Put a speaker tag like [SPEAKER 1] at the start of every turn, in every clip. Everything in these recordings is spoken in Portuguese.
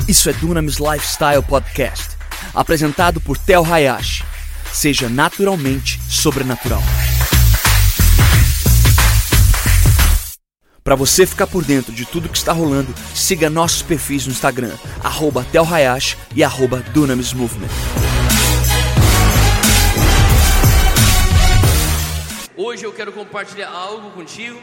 [SPEAKER 1] Isso é Dunamis Lifestyle Podcast, apresentado por Tel Hayashi. Seja naturalmente sobrenatural. Para você ficar por dentro de tudo que está rolando, siga nossos perfis no Instagram, @TelHayashi e @Dunamis Movement.
[SPEAKER 2] Hoje eu quero compartilhar algo contigo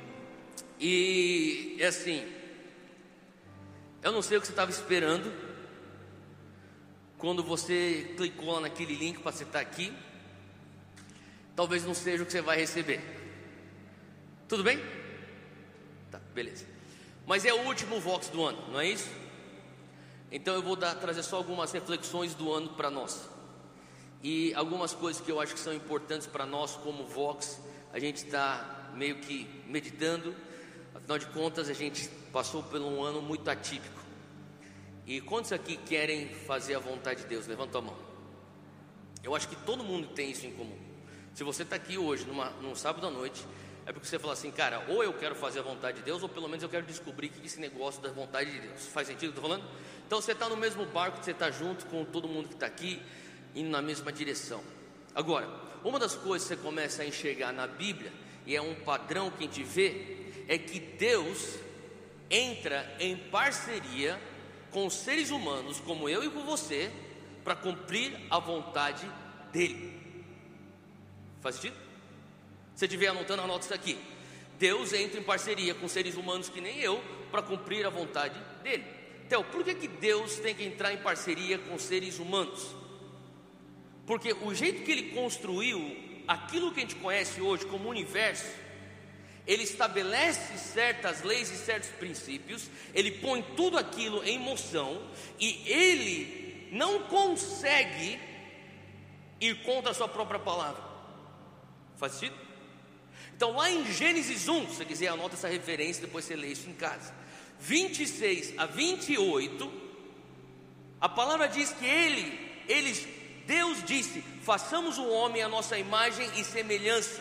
[SPEAKER 2] e é assim, eu não sei o que você estava esperando quando você clicou lá naquele link para você estar aqui. Talvez não seja o que você vai receber. Tudo bem? Tá, beleza. Mas é o último Vox do ano, não é isso? Então eu vou trazer só algumas reflexões do ano para nós. E algumas coisas que eu acho que são importantes para nós como Vox. A gente está meio que meditando. Afinal de contas, a gente passou por um ano muito atípico. E quantos aqui querem fazer a vontade de Deus? Levanta a mão. Eu acho que todo mundo tem isso em comum. Se você está aqui hoje, num sábado à noite, é porque você fala assim, cara, ou eu quero fazer a vontade de Deus, ou pelo menos eu quero descobrir que esse negócio da vontade de Deus. Faz sentido o que eu estou falando? Então você está no mesmo barco, você está junto com todo mundo que está aqui, indo na mesma direção. Agora, uma das coisas que você começa a enxergar na Bíblia, e é um padrão que a gente vê, é que Deus entra em parceria com seres humanos como eu e com você, para cumprir a vontade dele. Faz sentido? Se você estiver anotando, anota isso aqui. Deus entra em parceria com seres humanos que nem eu, para cumprir a vontade dele. Então, por que Deus tem que entrar em parceria com seres humanos? Porque o jeito que ele construiu aquilo que a gente conhece hoje como universo, ele estabelece certas leis e certos princípios, ele põe tudo aquilo em moção, e ele não consegue ir contra a sua própria palavra. Faz sentido? Então lá em Gênesis 1, se você quiser anota essa referência, depois você lê isso em casa, 26 a 28, a palavra diz que Deus disse, façamos o homem à nossa imagem e semelhança,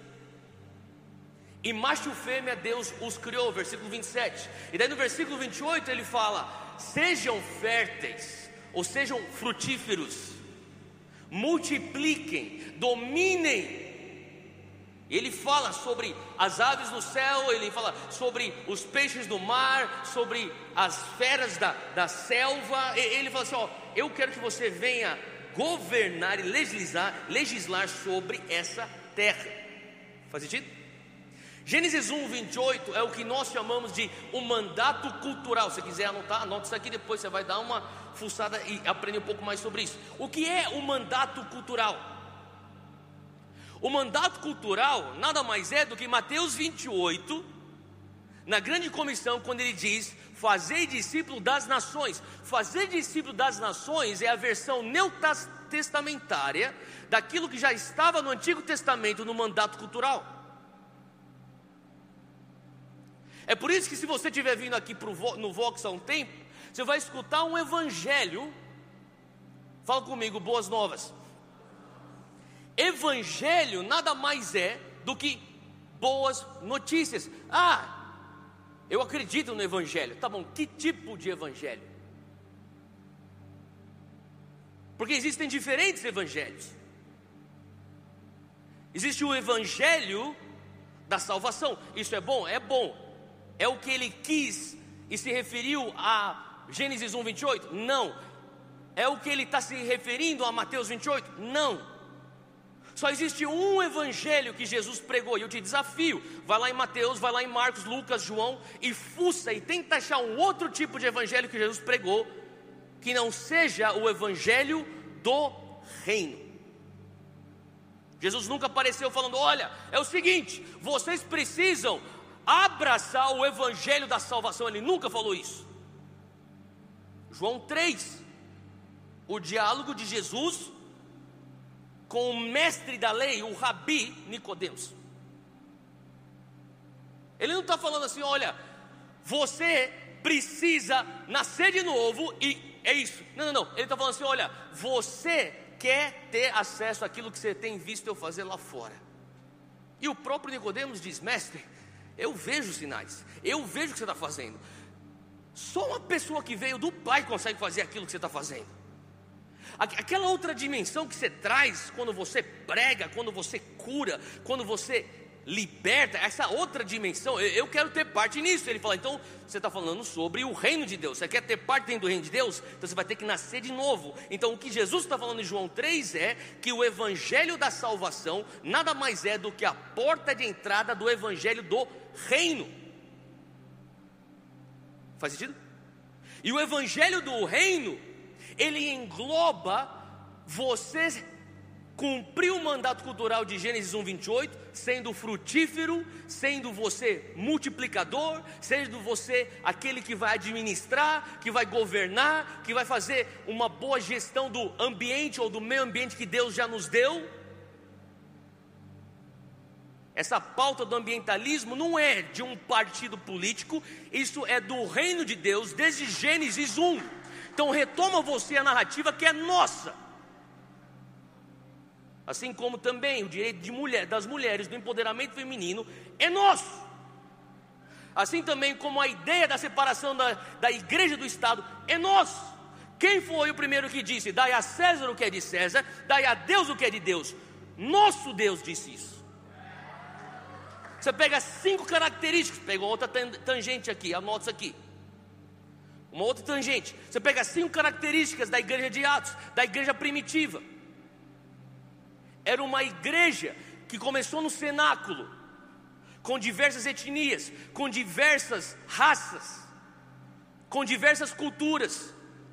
[SPEAKER 2] e macho e fêmea Deus os criou, versículo 27. E daí no versículo 28 ele fala, sejam férteis, ou sejam frutíferos, multipliquem, dominem. Ele fala sobre as aves do céu, ele fala sobre os peixes do mar, sobre as feras da selva. Ele fala assim, eu quero que você venha governar e legislar sobre essa terra. Faz sentido? Gênesis 1, 28 é o que nós chamamos de um mandato cultural. Se você quiser anotar, anota isso aqui, depois você vai dar uma fuçada e aprender um pouco mais sobre isso. O que é o mandato cultural? O mandato cultural nada mais é do que Mateus 28, na grande comissão, quando ele diz, fazei discípulo das nações. Fazer discípulo das nações é a versão neotestamentária daquilo que já estava no Antigo Testamento no mandato cultural. É por isso que se você estiver vindo aqui no Vox há um tempo, você vai escutar um evangelho. Fala comigo, boas novas. Evangelho nada mais é do que boas notícias. Eu acredito no evangelho. Tá bom, que tipo de evangelho? Porque existem diferentes evangelhos. Existe o evangelho da salvação. Isso é bom? É bom. É o que ele quis e se referiu a Gênesis 1, 28? Não. É o que ele está se referindo a Mateus 28? Não. Só existe um evangelho que Jesus pregou, e eu te desafio, vai lá em Mateus, vai lá em Marcos, Lucas, João, e fuça e tenta achar um outro tipo de evangelho que Jesus pregou, que não seja o evangelho do reino. Jesus nunca apareceu falando, olha, é o seguinte, vocês precisam abraçar o evangelho da salvação. Ele nunca falou isso. João 3, o diálogo de Jesus com o mestre da lei, o Rabi Nicodemos. Ele não está falando assim, olha, você precisa nascer de novo e é isso. Não. Ele está falando assim, olha, você quer ter acesso àquilo que você tem visto eu fazer lá fora. E o próprio Nicodemos diz, mestre, eu vejo sinais, eu vejo o que você está fazendo. Só uma pessoa que veio do Pai consegue fazer aquilo que você está fazendo. Aquela outra dimensão que você traz quando você prega, quando você cura, quando você liberta, essa outra dimensão, eu quero ter parte nisso. Ele fala, então você está falando sobre o reino de Deus. Você quer ter parte dentro do reino de Deus? Então você vai ter que nascer de novo. Então o que Jesus está falando em João 3 é que o evangelho da salvação nada mais é do que a porta de entrada do evangelho do reino. Faz sentido? E o evangelho do reino, ele engloba você cumprir o mandato cultural de Gênesis 1:28, sendo frutífero, sendo você multiplicador, sendo você aquele que vai administrar, que vai governar, que vai fazer uma boa gestão do ambiente ou do meio ambiente que Deus já nos deu. Essa pauta do ambientalismo não é de um partido político, isso é do reino de Deus desde Gênesis 1. Então retoma você a narrativa que é nossa. Assim como também o direito das mulheres, do empoderamento feminino, é nosso. Assim também como a ideia da separação da igreja do Estado é nosso. Quem foi o primeiro que disse, dai a César o que é de César, dai a Deus o que é de Deus? Nosso Deus disse isso. Você pega 5 características, pega outra tangente aqui, anota isso aqui. Uma outra tangente, você pega 5 características da igreja de Atos, da igreja primitiva. Era uma igreja que começou no cenáculo, com diversas etnias, com diversas raças, com diversas culturas.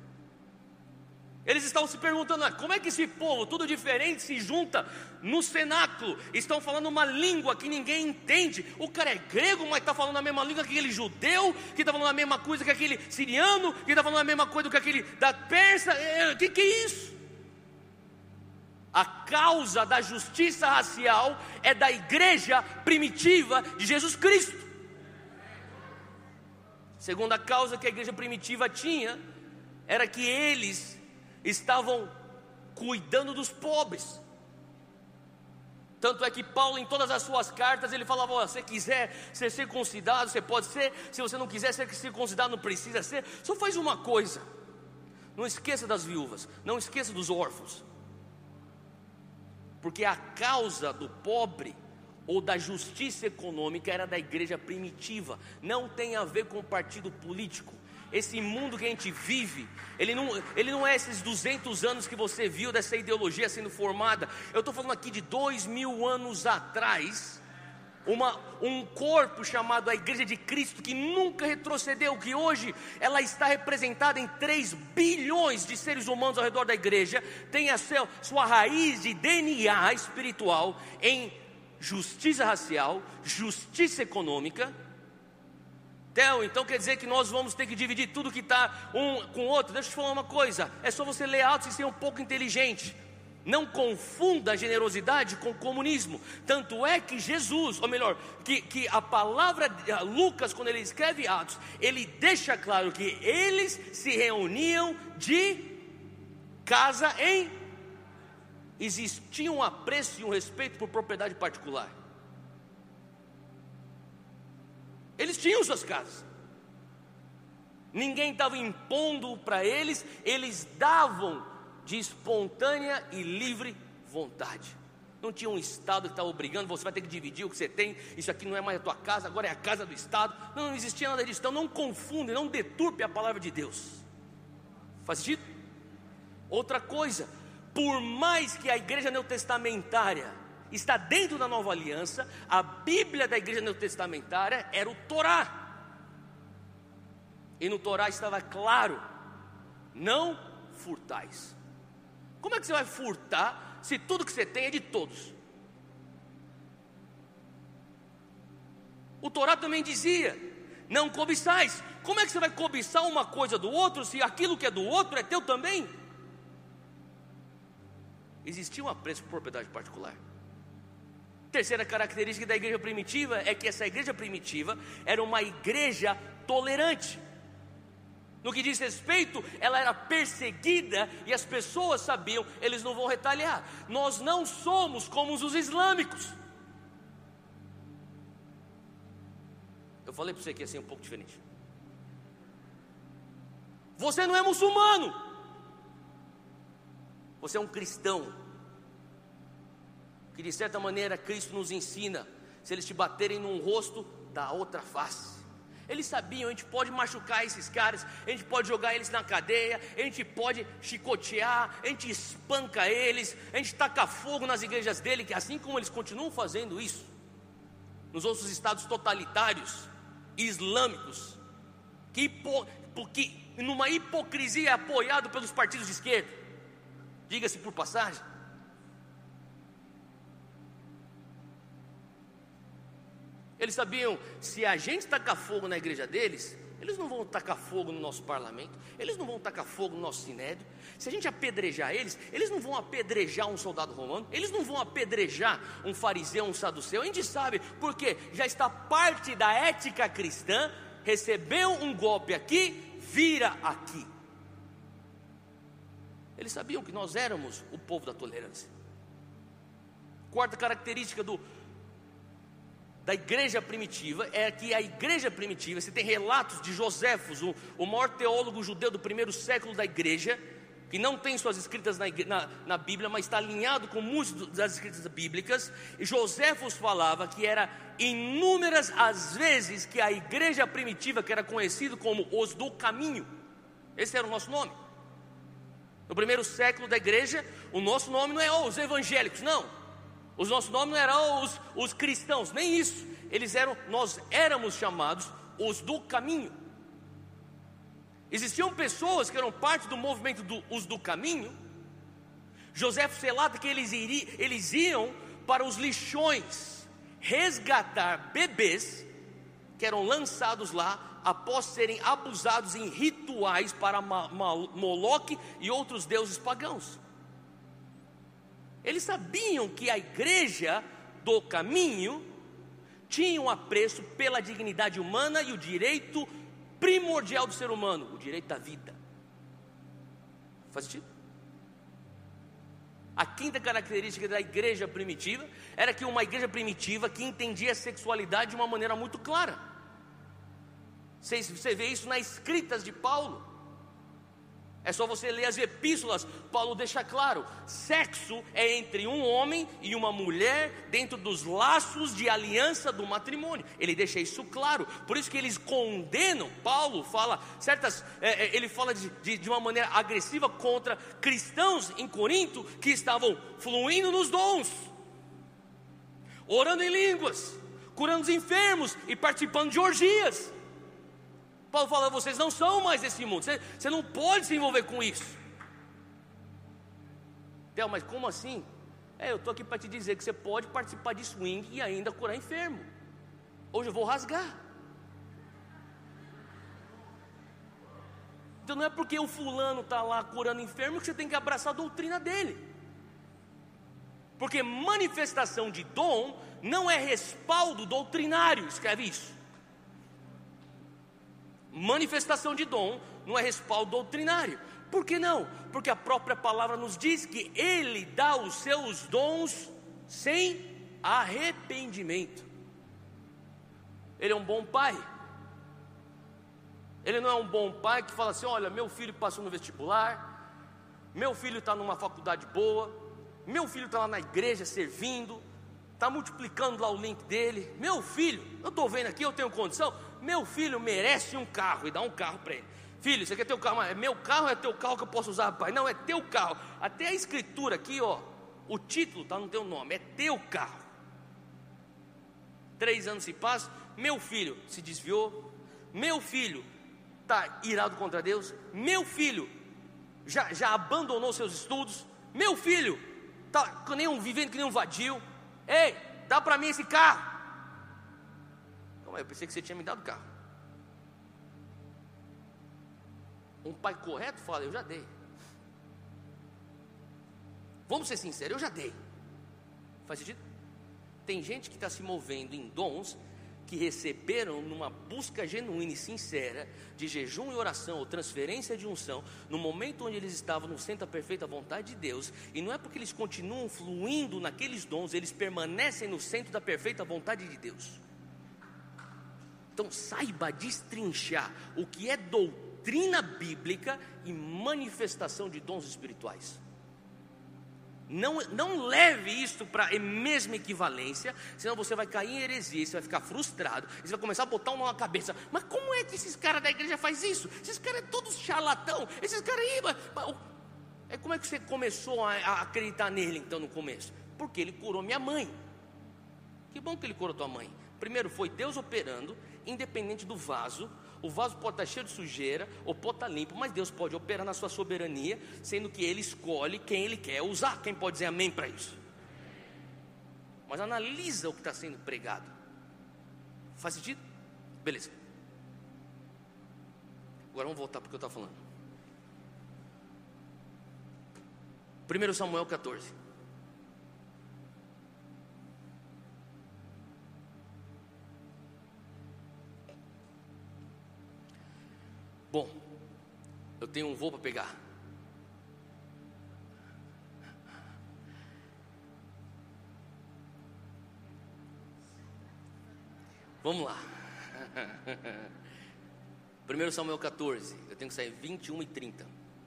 [SPEAKER 2] Eles estavam se perguntando, como é que esse povo, tudo diferente, se junta no cenáculo? Estão falando uma língua que ninguém entende. O cara é grego, mas está falando a mesma língua que aquele judeu, que está falando a mesma coisa que aquele siriano, que está falando a mesma coisa que aquele da Pérsia. Que é isso? A causa da justiça racial é da igreja primitiva de Jesus Cristo. Segunda causa que a igreja primitiva tinha era que eles estavam cuidando dos pobres. Tanto é que Paulo, em todas as suas cartas, ele falava, se você quiser ser circuncidado, você pode ser. Se você não quiser ser circuncidado, não precisa ser. Só faz uma coisa, não esqueça das viúvas, não esqueça dos órfãos. Porque a causa do pobre ou da justiça econômica era da igreja primitiva. Não tem a ver com o partido político. Esse mundo que a gente vive, ele não é esses 200 anos que você viu dessa ideologia sendo formada. Eu estou falando aqui de 2000 anos atrás. Um corpo chamado a Igreja de Cristo, que nunca retrocedeu, que hoje ela está representada em 3 bilhões de seres humanos ao redor da igreja, tem a sua raiz de DNA espiritual em justiça racial, justiça econômica. Então quer dizer que nós vamos ter que dividir tudo que está um com o outro? Deixa eu te falar uma coisa, é só você ler Atos e ser um pouco inteligente. Não confunda a generosidade com o comunismo. Tanto é que Jesus, ou melhor, que a palavra Lucas, quando ele escreve Atos, ele deixa claro que eles se reuniam de casa em... Existia um apreço e um respeito por propriedade particular. Eles tinham suas casas. Ninguém estava impondo para eles, eles davam de espontânea e livre vontade. Não tinha um Estado que estava obrigando, você vai ter que dividir o que você tem, isso aqui não é mais a tua casa, agora é a casa do Estado. Não existia nada disso. Então não confunde, não deturpe a palavra de Deus. Faz sentido? Outra coisa, por mais que a igreja neotestamentária está dentro da nova aliança, a Bíblia da igreja neotestamentária era o Torá. E no Torá estava claro, não furtais. Como é que você vai furtar se tudo que você tem é de todos? O Torá também dizia, não cobiçais. Como é que você vai cobiçar uma coisa do outro se aquilo que é do outro é teu também? Existia um apreço por propriedade particular. Terceira característica da igreja primitiva é que essa igreja primitiva era uma igreja tolerante. No que diz respeito, ela era perseguida e as pessoas sabiam, eles não vão retaliar. Nós não somos como os islâmicos. Eu falei para você que ia ser um pouco diferente. Você não é muçulmano, você é um cristão. Que de certa maneira Cristo nos ensina: se eles te baterem num rosto, dá outra face. Eles sabiam, a gente pode machucar esses caras, a gente pode jogar eles na cadeia, a gente pode chicotear, a gente espanca eles, a gente taca fogo nas igrejas dele, que assim como eles continuam fazendo isso nos outros estados totalitários islâmicos, porque numa hipocrisia apoiado pelos partidos de esquerda, diga-se por passagem. Eles sabiam, se a gente tacar fogo na igreja deles, eles não vão tacar fogo no nosso parlamento, eles não vão tacar fogo no nosso sinédrio. Se a gente apedrejar eles, eles não vão apedrejar um soldado romano, eles não vão apedrejar um fariseu, um saduceu. A gente sabe, porque já está parte da ética cristã. Recebeu um golpe aqui, vira aqui. Eles sabiam que nós éramos o povo da tolerância. Quarta característica da igreja primitiva é que a igreja primitiva, você tem relatos de Joséfos, o maior teólogo judeu do primeiro século da igreja, que não tem suas escritas na Bíblia, mas está alinhado com muitas das escritas bíblicas. E Joséfos falava que era inúmeras as vezes que a igreja primitiva, que era conhecido como os do caminho, esse era o nosso nome. No primeiro século da igreja, o nosso nome não é os evangélicos, não. Os nossos nomes não eram os cristãos, nem isso. Nós éramos chamados os do caminho. Existiam pessoas que eram parte do movimento os do caminho. Joséfos relata que eles iam para os lixões resgatar bebês que eram lançados lá após serem abusados em rituais para Moloque e outros deuses pagãos. Eles sabiam que a igreja do caminho tinha um apreço pela dignidade humana e o direito primordial do ser humano, o direito da vida. Faz sentido? A quinta característica da igreja primitiva era que uma igreja primitiva que entendia a sexualidade de uma maneira muito clara. Você vê isso nas escritas de Paulo. É só você ler as epístolas. Paulo deixa claro: sexo é entre um homem e uma mulher dentro dos laços de aliança do matrimônio. Ele deixa isso claro. Por isso que eles condenam. Paulo fala ele fala de uma maneira agressiva contra cristãos em Corinto que estavam fluindo nos dons, orando em línguas, curando os enfermos e participando de orgias. Paulo fala: vocês não são mais desse mundo, você não pode se envolver com isso. Theo, mas como assim? Eu estou aqui para te dizer que você pode participar de swing e ainda curar enfermo. Hoje eu vou rasgar. Então não é porque o fulano está lá curando enfermo que você tem que abraçar a doutrina dele. Porque manifestação de dom não é respaldo doutrinário, escreve isso. Manifestação de dom não é respaldo doutrinário. Por que não? Porque a própria palavra nos diz que Ele dá os seus dons sem arrependimento. Ele é um bom pai. Ele não é um bom pai que fala assim: olha, meu filho passou no vestibular, meu filho está numa faculdade boa, meu filho está lá na igreja servindo, está multiplicando lá o link dele. Meu filho, eu estou vendo aqui, eu tenho condição. Meu filho merece um carro, e dá um carro para ele. Filho, você quer ter o carro? É meu carro ou é teu carro que eu posso usar, pai? Não, é teu carro. Até a escritura aqui, o título está no teu nome, é teu carro. 3 anos se passam, meu filho se desviou, meu filho está irado contra Deus, meu filho já abandonou seus estudos, meu filho está vivendo que nem um vadio. Ei, dá para mim esse carro. Eu pensei que você tinha me dado o carro. Um pai correto fala: eu já dei. Vamos ser sinceros, eu já dei. Faz sentido? Tem gente que está se movendo em dons que receberam numa busca genuína e sincera de jejum e oração ou transferência de unção, no momento onde eles estavam no centro da perfeita vontade de Deus. E não é porque eles continuam fluindo naqueles dons, eles permanecem no centro da perfeita vontade de Deus. Então saiba destrinchar o que é doutrina doutrina bíblica e manifestação de dons espirituais. Não leve isso para a mesma equivalência, senão você vai cair em heresia, você vai ficar frustrado, você vai começar a botar um nó na cabeça. Mas como é que esses caras da igreja fazem isso? Esses caras é todos charlatão, esses caras aí... Como é que você começou a acreditar nele então no começo? Porque ele curou minha mãe. Que bom que ele curou tua mãe. Primeiro foi Deus operando, independente do vaso. O vaso pode estar cheio de sujeira ou pode estar limpo, mas Deus pode operar na sua soberania, sendo que Ele escolhe quem Ele quer usar. Quem pode dizer amém para isso? Mas analisa o que está sendo pregado. Faz sentido? Beleza. Agora vamos voltar para o que eu estava falando. 1 Samuel 14. Bom, eu tenho um voo para pegar. Vamos lá. 1 Samuel 14. Eu tenho que sair 21h30.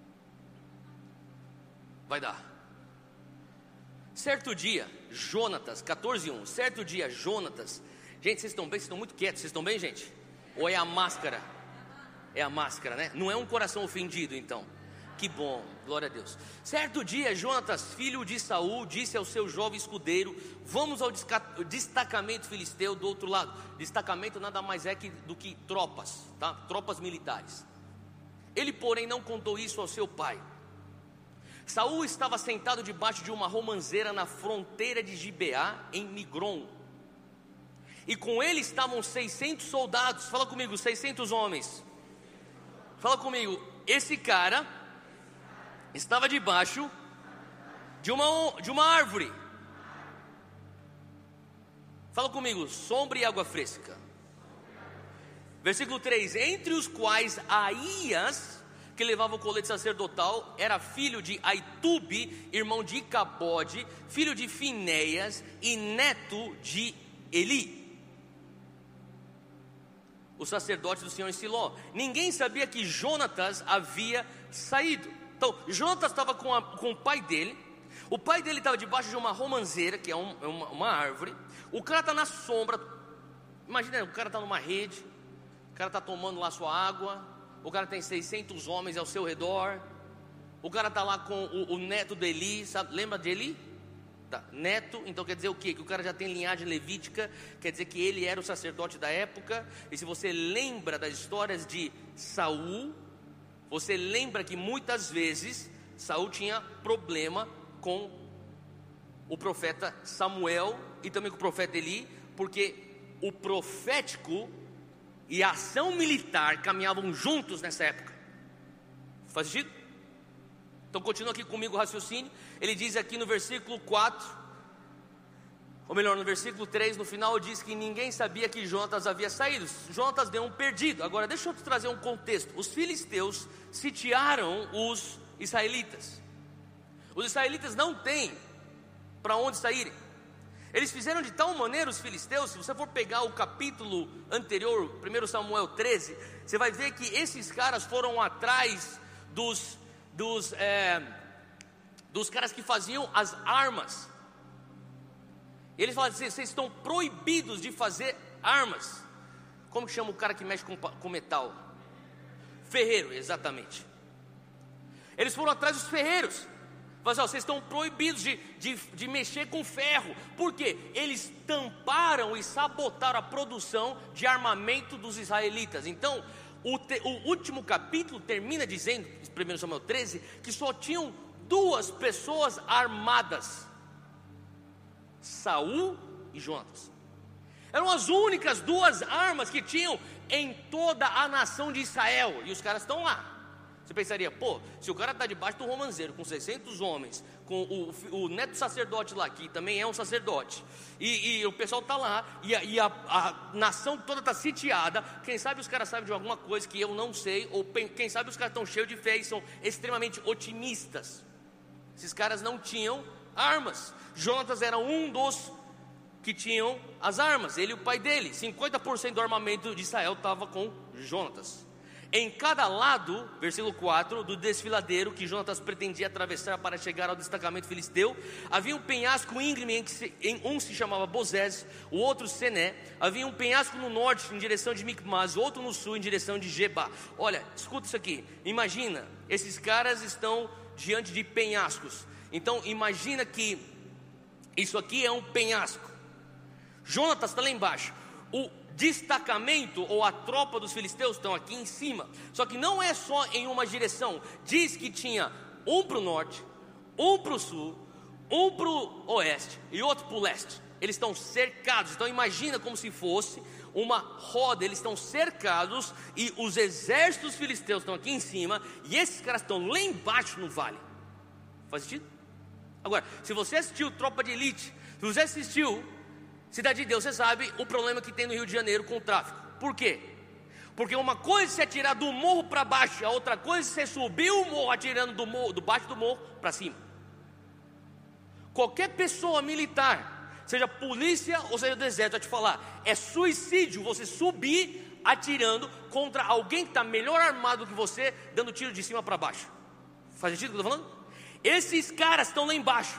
[SPEAKER 2] Vai dar. Certo dia, Jonatas, 14:1. Certo dia, Jonatas. Gente, vocês estão bem? Vocês estão muito quietos. Vocês estão bem, gente? Ou é a máscara? É a máscara, né? Não é um coração ofendido, então. Que bom, glória a Deus. Certo dia, Jonatas, filho de Saul, disse ao seu jovem escudeiro: vamos ao destacamento filisteu do outro lado. Destacamento nada mais é do que tropas, tá? Tropas militares. Ele, porém, não contou isso ao seu pai. Saul estava sentado debaixo de uma romanceira na fronteira de Gibeá, em Migron. E com ele estavam 600 soldados. Fala comigo, 600 homens. Fala comigo, esse cara estava debaixo de uma árvore. Fala comigo, sombra e água fresca. Versículo 3: entre os quais Aías, que levava o colete sacerdotal, era filho de Aitube, irmão de Icabode, filho de Finéias e neto de Eli, o sacerdote do Senhor em Siló. Ninguém sabia que Jonatas havia saído. Então, Jonatas estava com o pai dele. O pai dele estava debaixo de uma romanceira, que é uma árvore. O cara está na sombra. Imagina, o cara está numa rede. O cara está tomando lá sua água. O cara tem 600 homens ao seu redor. O cara está lá com o neto de Eli, sabe? Lembra de Eli? Tá. Neto, então quer dizer o quê? Que o cara já tem linhagem levítica, quer dizer que ele era o sacerdote da época. E se você lembra das histórias de Saul, você lembra que muitas vezes Saul tinha problema com o profeta Samuel e também com o profeta Eli, porque o profético e a ação militar caminhavam juntos nessa época. Faz sentido? Então continua aqui comigo o raciocínio. Ele diz aqui no versículo 4, ou melhor, no versículo 3, no final diz que ninguém sabia que Jonatas havia saído. Jonatas deu um perdido. Agora deixa eu te trazer um contexto. Os filisteus sitiaram os israelitas. Os israelitas não têm para onde saírem. Eles fizeram de tal maneira, os filisteus, se você for pegar o capítulo anterior, 1 Samuel 13, você vai ver que esses caras foram atrás dos caras que faziam as armas. Eles falam assim: vocês estão proibidos de fazer armas. Como que chama o cara que mexe com metal? Ferreiro, exatamente. Eles foram atrás dos ferreiros. Falaram assim: vocês estão proibidos de mexer com ferro. Por quê? Eles tamparam e sabotaram a produção de armamento dos israelitas. Então o último capítulo termina dizendo, 1 Samuel 13, que só tinham 2 pessoas armadas: Saul e Jonatas. Eram as únicas 2 armas que tinham em toda a nação de Israel. E os caras estão lá. Você pensaria, pô, se o cara está debaixo do romanceiro com 600 homens, com o neto sacerdote lá, que também é um sacerdote, e o pessoal está lá, e a nação toda está sitiada, quem sabe os caras sabem de alguma coisa que eu não sei, ou quem sabe os caras estão cheios de fé e são extremamente otimistas. Esses caras não tinham armas. Jonatas era um dos que tinham as armas, ele e o pai dele. 50% do armamento de Israel estava com Jonatas. Em cada lado, versículo 4, do desfiladeiro que Jonatas pretendia atravessar para chegar ao destacamento filisteu, havia um penhasco íngreme em um se chamava Bozés, o outro Sené. Havia um penhasco no norte em direção de Micmas, outro no sul em direção de Geba. Olha, escuta isso aqui. Imagina, esses caras estão diante de penhascos. Então imagina que isso aqui é um penhasco. Jonatas está lá embaixo. O destacamento ou a tropa dos filisteus estão aqui em cima. Só que não é só em uma direção. Diz que tinha um para o norte, um para o sul, um para o oeste e outro para o leste. Eles estão cercados. Então imagina como se fosse uma roda. Eles estão cercados e os exércitos filisteus estão aqui em cima e esses caras estão lá embaixo no vale. Faz sentido? Agora, se você assistiu Tropa de Elite, se você assistiu Cidade de Deus, você sabe o problema que tem no Rio de Janeiro com o tráfico. Por quê? Porque uma coisa é você atirar do morro para baixo, a outra coisa é você subir o morro atirando do baixo do morro para cima. Qualquer pessoa militar, seja polícia ou seja do exército, vai te falar, é suicídio você subir atirando contra alguém que está melhor armado que você, dando tiro de cima para baixo. Faz sentido o que eu estou falando? Esses caras estão lá embaixo.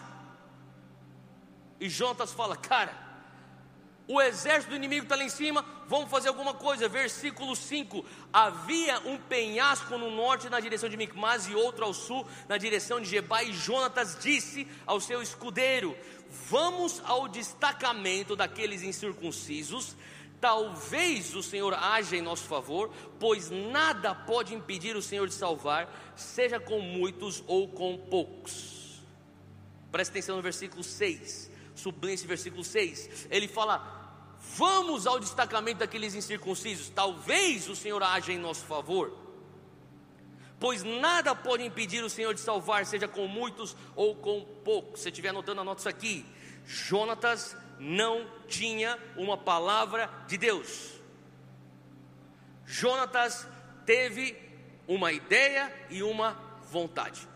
[SPEAKER 2] E Jonatas fala, cara, o exército do inimigo está lá em cima, vamos fazer alguma coisa. Versículo 5, havia um penhasco no norte na direção de Micmas e outro ao sul na direção de Geba. E Jonatas disse ao seu escudeiro, vamos ao destacamento daqueles incircuncisos, talvez o Senhor haja em nosso favor, pois nada pode impedir o Senhor de salvar, seja com muitos ou com poucos. Presta atenção no versículo 6, sublinha esse versículo 6, ele fala, vamos ao destacamento daqueles incircuncisos, talvez o Senhor haja em nosso favor, pois nada pode impedir o Senhor de salvar, seja com muitos ou com poucos. Se você estiver anotando, anota isso aqui. Jonatas não tinha uma palavra de Deus. Jonatas teve uma ideia e uma vontade.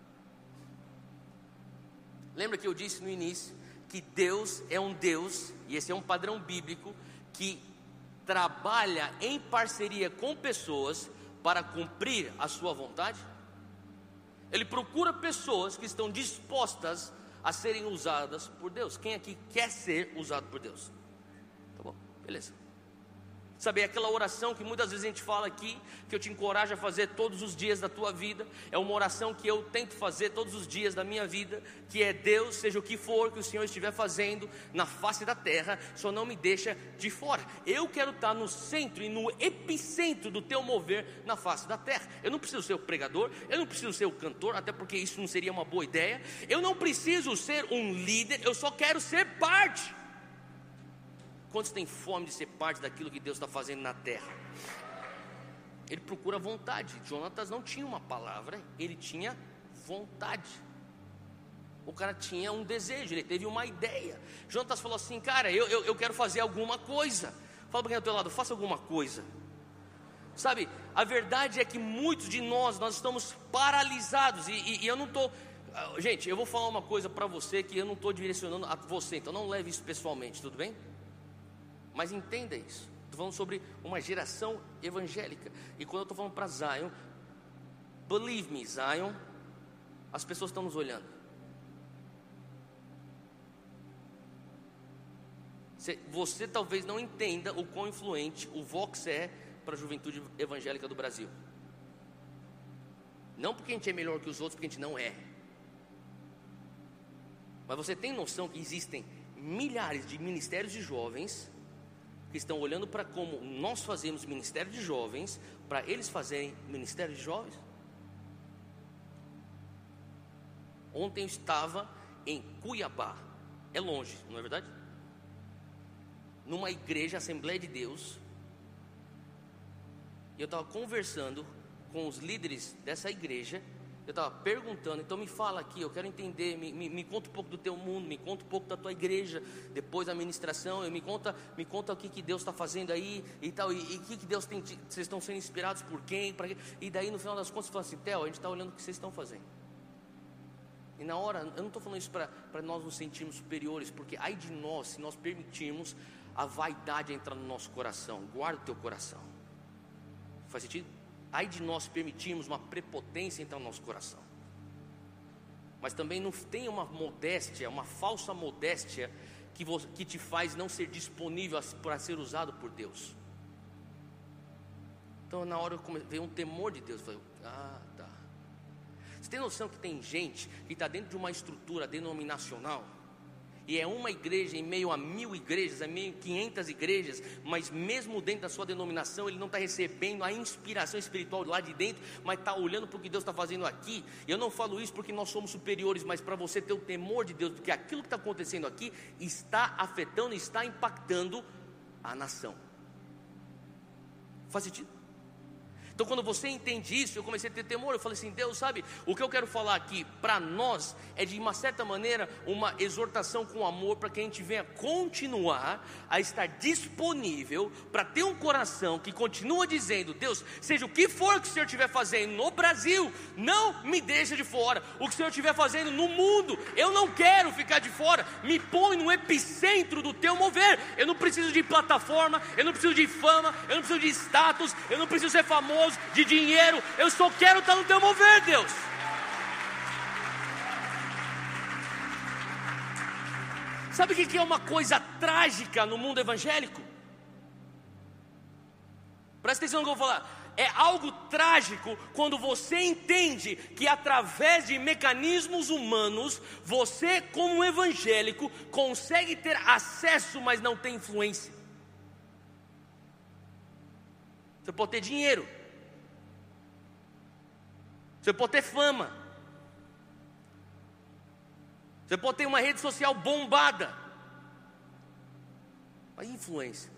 [SPEAKER 2] Lembra que eu disse no início que Deus é um Deus, e esse é um padrão bíblico, que trabalha em parceria com pessoas para cumprir a sua vontade? Ele procura pessoas que estão dispostas a serem usadas por Deus. Quem aqui quer ser usado por Deus? Tá bom, beleza. Sabe, aquela oração que muitas vezes a gente fala aqui, que eu te encorajo a fazer todos os dias da tua vida, é uma oração que eu tento fazer todos os dias da minha vida, que é: Deus, seja o que for que o Senhor estiver fazendo na face da terra, só não me deixa de fora. Eu quero estar no centro e no epicentro do teu mover na face da terra. Eu não preciso ser o pregador, eu não preciso ser o cantor, até porque isso não seria uma boa ideia. Eu não preciso ser um líder, eu só quero ser parte. Quantos têm fome de ser parte daquilo que Deus está fazendo na terra? Ele procura vontade. Jonatas não tinha uma palavra, ele tinha vontade. O cara tinha um desejo, ele teve uma ideia. Jonatas falou assim: cara, eu quero fazer alguma coisa. Fala para quem é do teu lado, faça alguma coisa. Sabe, a verdade é que muitos de nós estamos paralisados. E eu não estou... Gente, eu vou falar uma coisa para você que eu não estou direcionando a você, então não leve isso pessoalmente, tudo bem? Mas entenda isso. Estou falando sobre uma geração evangélica. E quando eu estou falando para Zion, believe me, Zion, as pessoas estão nos olhando. Você talvez não entenda o quão influente o Vox é para a juventude evangélica do Brasil. Não porque a gente é melhor que os outros, porque a gente não é. Mas você tem noção que existem milhares de ministérios de jovens que estão olhando para como nós fazemos ministério de jovens, para eles fazerem ministério de jovens? Ontem eu estava em Cuiabá, é longe, não é verdade? Numa igreja, Assembleia de Deus, e eu estava conversando com os líderes dessa igreja. Eu estava perguntando, então me fala aqui, eu quero entender, me conta um pouco do teu mundo, me conta um pouco da tua igreja, depois da ministração, me conta o que Deus está fazendo aí e tal, e o que Deus tem, vocês estão sendo inspirados por quem, para quê? E daí no final das contas, fala assim: Theo, a gente está olhando o que vocês estão fazendo. E na hora, eu não estou falando isso para nós nos sentirmos superiores, porque ai de nós, se nós permitirmos a vaidade entrar no nosso coração. Guarda o teu coração. Faz sentido? ai de nós permitirmos uma prepotência entrar no nosso coração. Mas também não tenha uma modéstia, uma falsa modéstia que te faz não ser disponível para ser usado por Deus. Então na hora veio um temor de Deus, eu falei, tá. Você tem noção que tem gente que está dentro de uma estrutura denominacional, e é uma igreja em meio a 1000 igrejas, em meio a 500 igrejas, mas mesmo dentro da sua denominação, ele não está recebendo a inspiração espiritual lá de dentro, mas está olhando para o que Deus está fazendo aqui. E eu não falo isso porque nós somos superiores, mas para você ter o temor de Deus, porque aquilo que está acontecendo aqui está afetando, está impactando a nação. Faz sentido? Então quando você entende isso, eu comecei a ter temor. Eu falei assim, Deus, sabe, o que eu quero falar aqui para nós é de uma certa maneira uma exortação com amor, para que a gente venha continuar a estar disponível, para ter um coração que continua dizendo, Deus, seja o que for que o Senhor estiver fazendo no Brasil, não me deixa de fora. O que o Senhor estiver fazendo no mundo, eu não quero ficar de fora. Me põe no epicentro do teu mover. Eu não preciso de plataforma, eu não preciso de fama, eu não preciso de status, eu não preciso ser famoso, de dinheiro, eu só quero estar no teu mover, Deus. Sabe o que é uma coisa trágica no mundo evangélico? Presta atenção no que eu vou falar. É algo trágico quando você entende que através de mecanismos humanos, você como um evangélico consegue ter acesso, mas não tem influência. Você pode ter dinheiro, você pode ter fama, você pode ter uma rede social bombada, mas influência.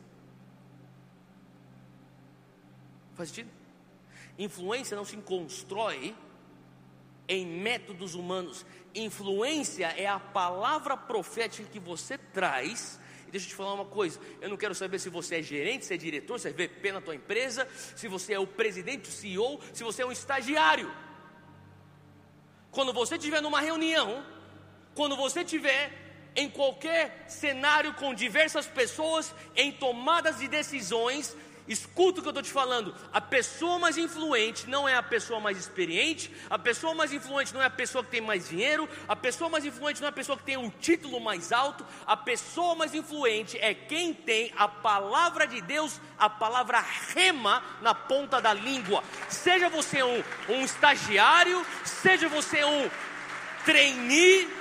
[SPEAKER 2] Faz sentido? Influência não se constrói em métodos humanos. Influência é a palavra profética que você traz. E deixa eu te falar uma coisa, eu não quero saber se você é gerente, se é diretor, se é VP na tua empresa, se você é o presidente, o CEO, se você é um estagiário. Quando você estiver numa reunião, quando você estiver em qualquer cenário com diversas pessoas em tomadas de decisões, escuta o que eu estou te falando. A pessoa mais influente não é a pessoa mais experiente. A pessoa mais influente não é a pessoa que tem mais dinheiro. A pessoa mais influente não é a pessoa que tem um título mais alto. A pessoa mais influente é quem tem a palavra de Deus, a palavra rema na ponta da língua. Seja você um estagiário, seja você um trainee,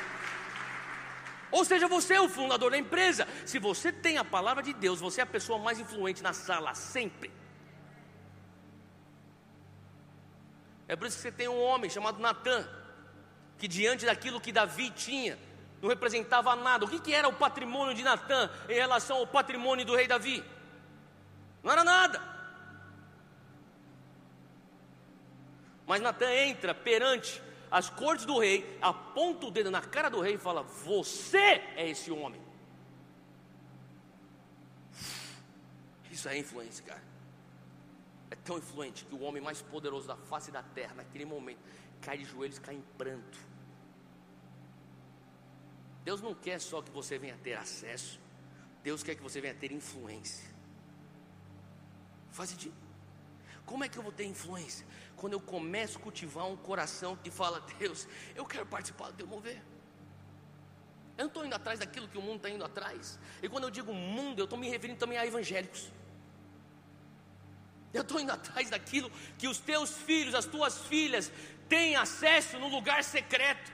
[SPEAKER 2] ou seja você o fundador da empresa. Se você tem a palavra de Deus, você é a pessoa mais influente na sala, sempre. É por isso que você tem um homem chamado Natã, que diante daquilo que Davi tinha, não representava nada. O que era o patrimônio de Natã em relação ao patrimônio do rei Davi? Não era nada. Mas Natã entra perante as cortes do rei, aponta o dedo na cara do rei e fala: você é esse homem. Isso é influência, cara. É tão influente que o homem mais poderoso da face da terra, naquele momento, cai de joelhos, cai em pranto. Deus não quer só que você venha ter acesso, Deus quer que você venha ter influência. Faz sentido? Como é que eu vou ter influência? Quando eu começo a cultivar um coração que fala: Deus, eu quero participar do teu mover. Eu não estou indo atrás daquilo que o mundo está indo atrás. E quando eu digo mundo, eu estou me referindo também a evangélicos. Eu estou indo atrás daquilo que os teus filhos, as tuas filhas têm acesso no lugar secreto.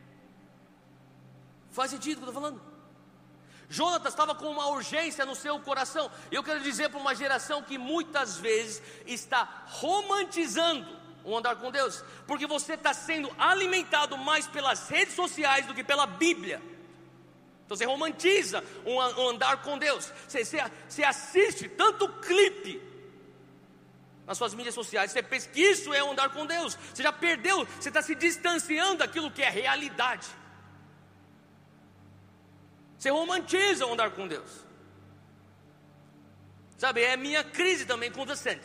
[SPEAKER 2] Faz sentido o que eu estou falando? Jonatas estava com uma urgência no seu coração. Eu quero dizer para uma geração que muitas vezes está romantizando o andar com Deus, porque você está sendo alimentado mais pelas redes sociais do que pela Bíblia. Então você romantiza um andar com Deus. Você assiste tanto clipe nas suas mídias sociais, você pensa que isso é andar com Deus. Você já perdeu, você está se distanciando daquilo que é realidade. Você romantiza o andar com Deus. Sabe, é minha crise também com o The Sand.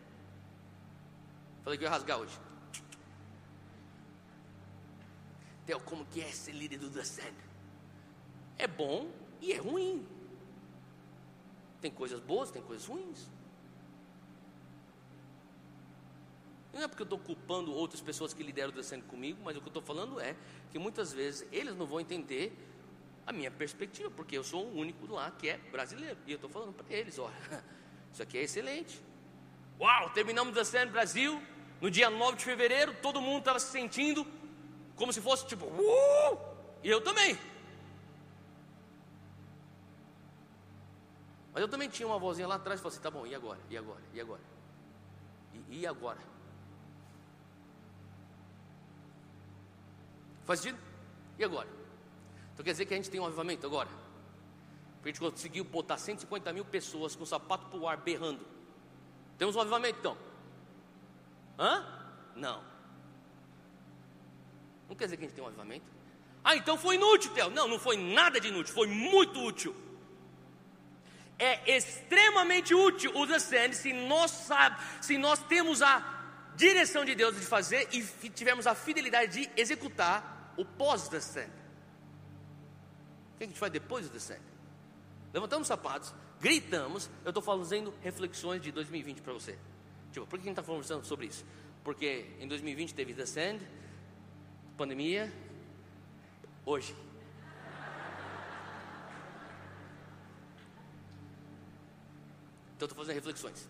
[SPEAKER 2] Falei que eu ia rasgar hoje. Theo, como que é ser líder do The Sand? É bom e é ruim. Tem coisas boas, tem coisas ruins. Não é porque eu estou culpando outras pessoas que lideram o Descende comigo, mas o que eu estou falando é que muitas vezes eles não vão entender a minha perspectiva, porque eu sou o único lá que é brasileiro, e eu estou falando para eles, olha, isso aqui é excelente. Uau, terminamos o Descende Brasil, no dia 9 de fevereiro, todo mundo estava se sentindo como se fosse tipo, e eu também. Mas eu também tinha uma vozinha lá atrás e falei assim, tá bom, e agora? E agora? E agora? E agora? Faz sentido? E agora? Então quer dizer que a gente tem um avivamento agora? Porque a gente conseguiu botar 150 mil pessoas com o sapato pro ar berrando. Temos um avivamento então? Hã? Não. Não quer dizer que a gente tem um avivamento? Ah, então foi inútil, Theo. Não, não foi nada de inútil, foi muito útil. É extremamente útil o Descende se nós temos a direção de Deus de fazer e tivermos a fidelidade de executar o pós-Descende. O que a gente faz depois do Descende? Levantamos os sapatos, gritamos. Eu estou fazendo reflexões de 2020 para você. Tipo, por que a gente está conversando sobre isso? Porque em 2020 teve Descende, pandemia, hoje. Então eu estou fazendo reflexões.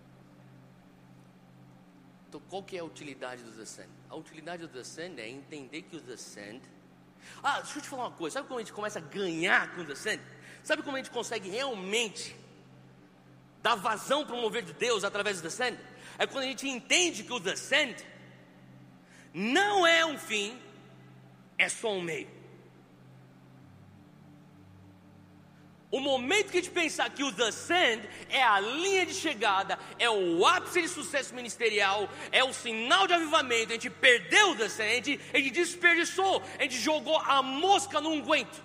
[SPEAKER 2] Então qual que é a utilidade do Descend? A utilidade do Descend é entender que o Descend... deixa eu te falar uma coisa. Sabe como a gente começa a ganhar com o Descend? Sabe como a gente consegue realmente dar vazão para o mover de Deus através do Descend? É quando a gente entende que o Descend não é um fim, é só um meio. O momento que a gente pensar que o Descend é a linha de chegada, é o ápice de sucesso ministerial, é o sinal de avivamento, a gente perdeu o Descend, a gente desperdiçou, a gente jogou a mosca no unguento.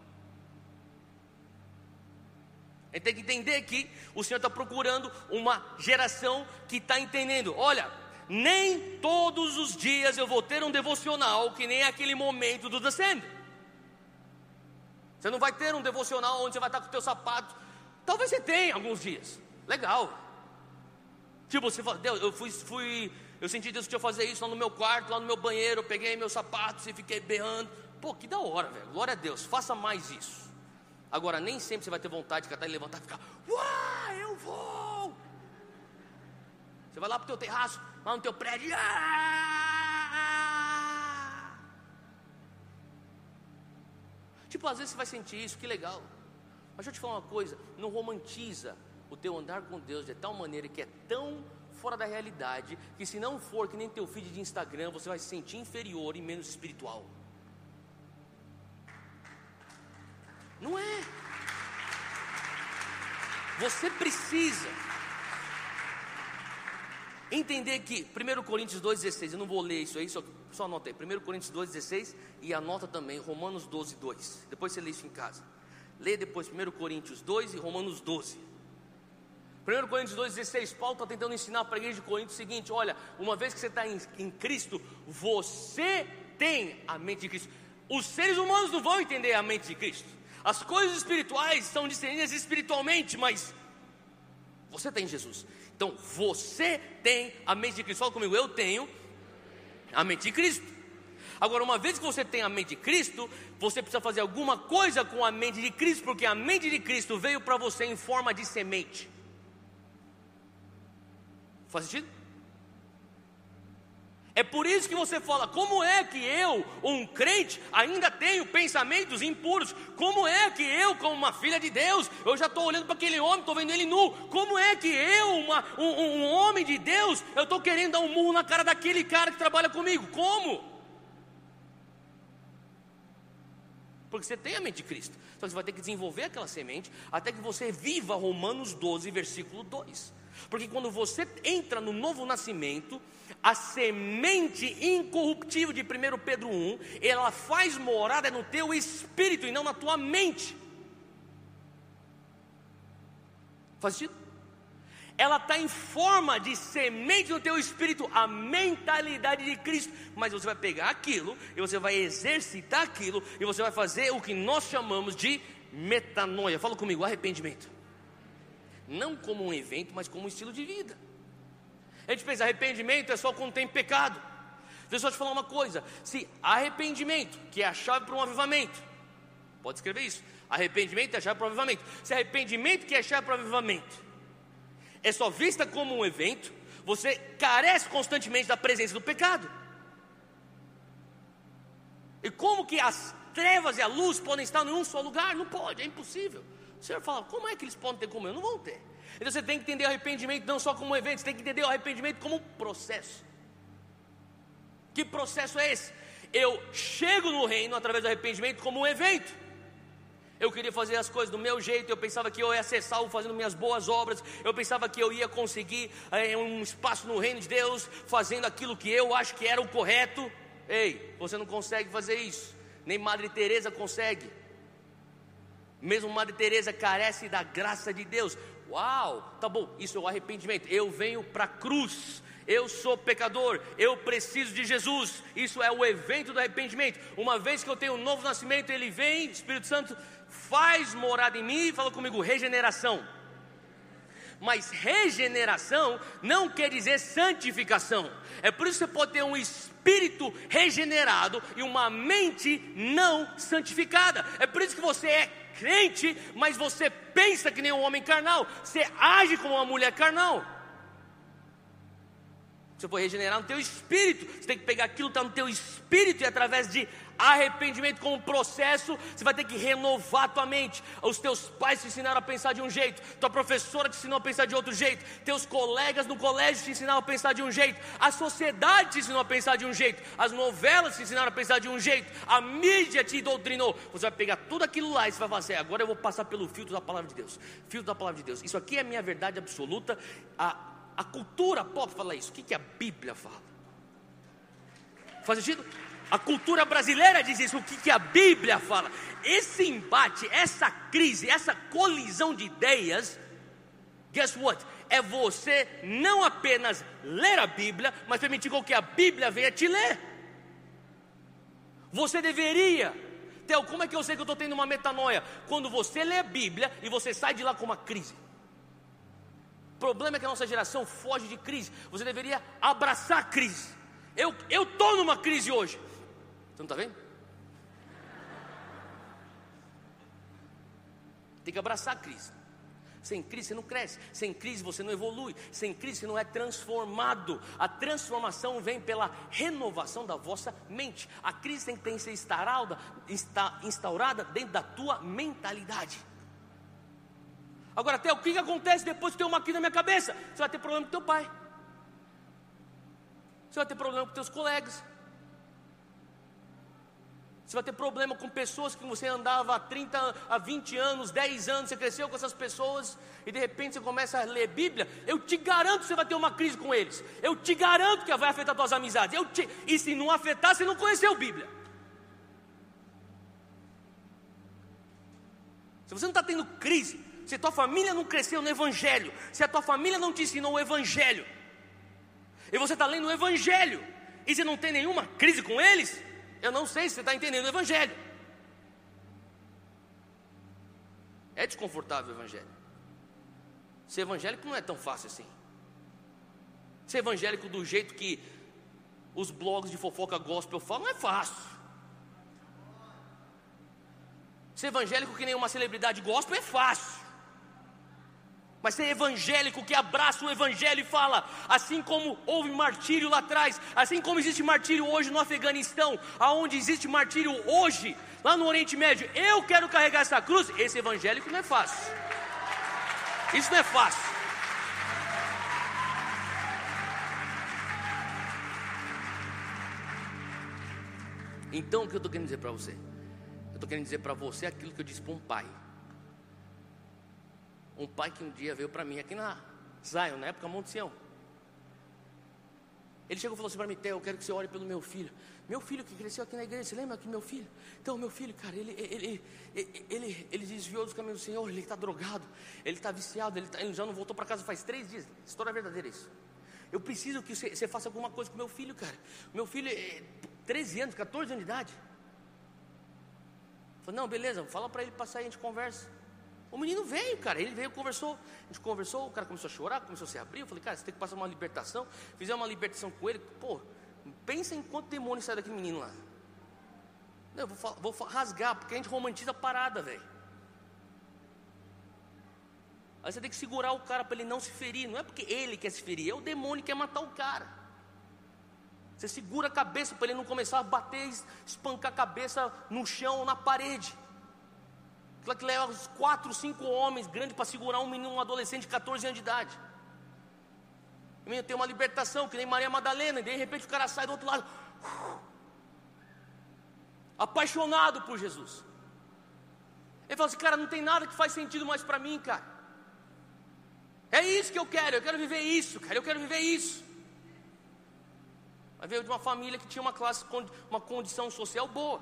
[SPEAKER 2] A gente tem que entender que o Senhor está procurando uma geração que está entendendo, olha, nem todos os dias eu vou ter um devocional que nem aquele momento do Descend. Você não vai ter um devocional onde você vai estar com o teu sapato. Talvez você tenha alguns dias. Legal. Tipo, você fala, Deus, eu senti Deus que eu fazer isso lá no meu quarto, lá no meu banheiro. Eu peguei meus sapatos e fiquei berrando. Pô, que da hora, velho. Glória a Deus, faça mais isso. Agora, nem sempre você vai ter vontade de catar e levantar e ficar, uau, eu vou. Você vai lá pro teu terraço, lá no teu prédio. Tipo, às vezes você vai sentir isso, que legal. Mas deixa eu te falar uma coisa, não romantiza o teu andar com Deus de tal maneira que é tão fora da realidade, que se não for que nem teu feed de Instagram, você vai se sentir inferior e menos espiritual. Não é. Você precisa entender que 1 Coríntios 2,16, eu não vou ler isso aí, só anota aí, 1 Coríntios 2,16 e anota também Romanos 12,2, depois você lê isso em casa. Lê depois 1 Coríntios 2 e Romanos 12. 1 Coríntios 2,16, Paulo está tentando ensinar para a igreja de Corinto o seguinte, olha, uma vez que você está em Cristo, você tem a mente de Cristo. Os seres humanos não vão entender a mente de Cristo. As coisas espirituais são discernidas espiritualmente, mas você tem Jesus. Então você tem a mente de Cristo. Fala comigo, eu tenho a mente de Cristo. Agora, uma vez que você tem a mente de Cristo, você precisa fazer alguma coisa com a mente de Cristo, porque a mente de Cristo veio para você em forma de semente. Faz sentido? É por isso que você fala, como é que eu, um crente, ainda tenho pensamentos impuros? Como é que eu, como uma filha de Deus, eu já estou olhando para aquele homem, estou vendo ele nu? Como é que eu, um homem de Deus, eu estou querendo dar um murro na cara daquele cara que trabalha comigo? Como? Porque você tem a mente de Cristo. Então você vai ter que desenvolver aquela semente até que você viva Romanos 12, versículo 2. Porque quando você entra no novo nascimento, a semente incorruptível de 1 Pedro 1, ela faz morada no teu espírito e não na tua mente. Faz sentido? Ela está em forma de semente no teu espírito, a mentalidade de Cristo. Mas você vai pegar aquilo e você vai exercitar aquilo e você vai fazer o que nós chamamos de metanoia. Fala comigo, arrependimento. Não como um evento, mas como um estilo de vida. A gente pensa, arrependimento é só quando tem pecado. Deixa eu te falar uma coisa: se arrependimento, que é a chave para um avivamento, pode escrever isso, arrependimento é a chave para o avivamento. Se arrependimento, que é a chave para o avivamento, é só vista como um evento, você carece constantemente da presença do pecado. E como que as trevas e a luz podem estar em um só lugar? Não pode, é impossível. O Senhor fala, como é que eles podem ter comunhão? Não vão ter. Então você tem que entender o arrependimento não só como um evento, você tem que entender o arrependimento como um processo. Que processo é esse? Eu chego no reino através do arrependimento como um evento. Eu queria fazer as coisas do meu jeito, eu pensava que eu ia ser salvo fazendo minhas boas obras, eu pensava que eu ia conseguir um espaço no reino de Deus, fazendo aquilo que eu acho que era o correto. Ei, você não consegue fazer isso, nem Madre Teresa consegue. Mesmo Madre Teresa carece da graça de Deus. Uau, tá bom, isso é o arrependimento. Eu venho para a cruz, eu sou pecador, eu preciso de Jesus. Isso é o evento do arrependimento. Uma vez que eu tenho um novo nascimento, ele vem, Espírito Santo faz morada em mim. Fala comigo, regeneração. Mas regeneração não quer dizer santificação. É por isso que você pode ter um espírito regenerado e uma mente não santificada. É por isso que você é crente, mas você pensa que nem um homem carnal, você age como uma mulher carnal. Você foi regenerar no teu espírito. Você tem que pegar aquilo que está no teu espírito, e através de arrependimento como processo, você vai ter que renovar a tua mente. Os teus pais te ensinaram a pensar de um jeito, tua professora te ensinou a pensar de outro jeito, teus colegas no colégio te ensinaram a pensar de um jeito, a sociedade te ensinou a pensar de um jeito, as novelas te ensinaram a pensar de um jeito, a mídia te doutrinou. Você vai pegar tudo aquilo lá e você vai falar assim, agora eu vou passar pelo filtro da palavra de Deus. Filtro da palavra de Deus, isso aqui é a minha verdade absoluta. A cultura pop fala isso. O que a Bíblia fala? Faz sentido? A cultura brasileira diz isso. O que a Bíblia fala? Esse embate, essa crise, essa colisão de ideias, guess what? É você não apenas ler a Bíblia, mas permitir que a Bíblia venha te ler. Você deveria. Theo, como é que eu sei que eu estou tendo uma metanoia? Quando você lê a Bíblia e você sai de lá com uma crise. O problema é que a nossa geração foge de crise. Você deveria abraçar a crise. Eu estou numa crise hoje. Você não está vendo? Tem que abraçar a crise. Sem crise você não cresce. Sem crise você não evolui. Sem crise você não é transformado. A transformação vem pela renovação da vossa mente. A crise tem que ser instaurada dentro da tua mentalidade. Agora, Theo, o que acontece depois que tem uma crise na minha cabeça? Você vai ter problema com teu pai. Você vai ter problema com teus colegas. Você vai ter problema com pessoas que você andava há 30, há 20 anos, 10 anos, você cresceu com essas pessoas e de repente você começa a ler Bíblia. Eu te garanto que você vai ter uma crise com eles. Eu te garanto que vai afetar tuas amizades. E se não afetar, você não conheceu Bíblia. Se você não está tendo crise, se a tua família não cresceu no Evangelho, se a tua família não te ensinou o Evangelho, e você está lendo o Evangelho, e você não tem nenhuma crise com eles, eu não sei se você está entendendo o Evangelho. É desconfortável o Evangelho. Ser evangélico não é tão fácil assim. Ser evangélico do jeito que os blogs de fofoca gospel falam não é fácil. Ser evangélico que nem uma celebridade gospel é fácil. Mas ser evangélico que abraça o Evangelho e fala, assim como houve martírio lá atrás, assim como existe martírio hoje no Afeganistão, aonde existe martírio hoje, lá no Oriente Médio, eu quero carregar essa cruz. Esse evangélico não é fácil. Isso não é fácil. Então o que eu estou querendo dizer para você? Eu estou querendo dizer para você aquilo que eu disse para um pai. Um pai que um dia veio para mim aqui na Zion, na época Monte Sião. Ele chegou e falou assim para mim, Theo, eu quero que você ore pelo meu filho. Meu filho que cresceu aqui na igreja, você lembra que meu filho? Então, meu filho, cara, ele desviou dos caminhos do Senhor, ele está drogado, ele está viciado, ele já não voltou para casa faz 3 dias. História verdadeira isso. Eu preciso que você faça alguma coisa com meu filho, cara. Meu filho é 13 anos, 14 anos de idade. Eu falei, não, beleza, fala para ele passar e a gente conversa. O menino veio, cara, ele veio, conversou, a gente conversou, o cara começou a chorar, começou a se abrir. Eu falei, cara, você tem que passar uma libertação. Fizemos uma libertação com ele. Pô, pensa em quanto demônio sai daquele menino lá. Eu vou rasgar, porque a gente romantiza a parada, velho. Aí você tem que segurar o cara para ele não se ferir. Não é porque ele quer se ferir, é o demônio que quer matar o cara. Você segura a cabeça para ele não começar a bater, espancar a cabeça no chão ou na parede. Aquela que leva uns 4, 5 homens grandes para segurar um menino, um adolescente de 14 anos de idade. O menino tem uma libertação, que nem Maria Madalena, e de repente o cara sai do outro lado, apaixonado por Jesus. Ele fala assim, cara, não tem nada que faz sentido mais para mim, cara. É isso que eu quero viver isso, cara, eu quero viver isso. Mas veio de uma família que tinha uma condição social boa.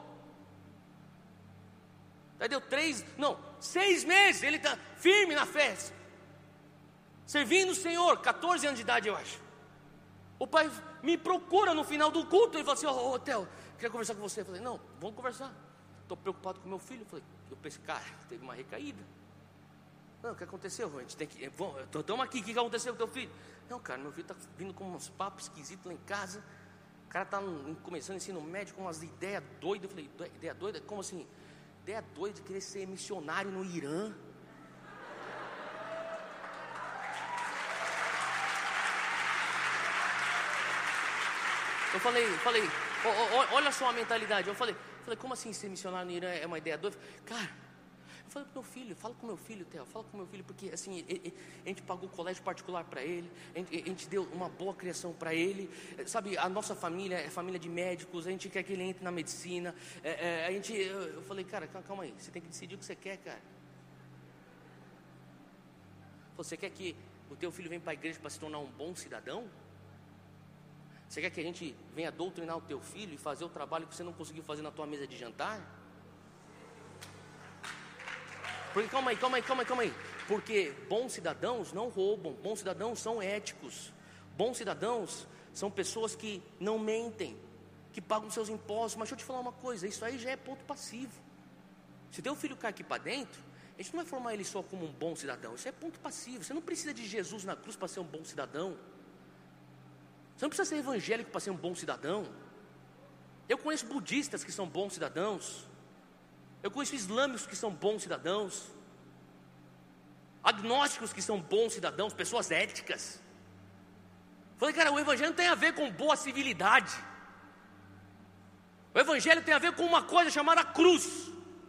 [SPEAKER 2] Aí deu 6 meses, ele está firme na fé, servindo o Senhor, 14 anos de idade eu acho. O pai me procura no final do culto, ele fala assim, ô Theo, queria conversar com você. Eu falei, não, vamos conversar, estou preocupado com meu filho. Eu pensei, cara, teve uma recaída. Não, o que aconteceu? A gente tem que, estamos aqui, o que aconteceu com teu filho? Não, cara, meu filho está vindo com uns papos esquisitos lá em casa. O cara está começando ensino médio com umas ideias doidas. Eu falei, ideia doida? Como assim? Ideia doida de querer ser missionário no Irã. Eu falei, olha só a mentalidade. Eu falei, como assim ser missionário no Irã é uma ideia doida? Cara, eu falei pro meu filho, fala com meu filho, Theo, fala com meu filho, porque assim, a gente pagou colégio particular para ele, a gente deu uma boa criação para ele, sabe, a nossa família é família de médicos, a gente quer que ele entre na medicina, eu falei, cara, calma aí, você tem que decidir o que você quer, cara. Você quer que o teu filho venha para a igreja para se tornar um bom cidadão? Você quer que a gente venha doutrinar o teu filho e fazer o trabalho que você não conseguiu fazer na tua mesa de jantar? Porque, calma aí. Porque bons cidadãos não roubam, bons cidadãos são éticos. Bons cidadãos são pessoas que não mentem, que pagam seus impostos. Mas deixa eu te falar uma coisa, isso aí já é ponto passivo. Se teu filho cai aqui para dentro, a gente não vai formar ele só como um bom cidadão. Isso é ponto passivo. Você não precisa de Jesus na cruz para ser um bom cidadão. Você não precisa ser evangélico para ser um bom cidadão. Eu conheço budistas que são bons cidadãos. Eu conheço islâmicos que são bons cidadãos, agnósticos que são bons cidadãos, pessoas éticas. Falei, cara, o evangelho não tem a ver com boa civilidade. O evangelho tem a ver com uma coisa chamada cruz,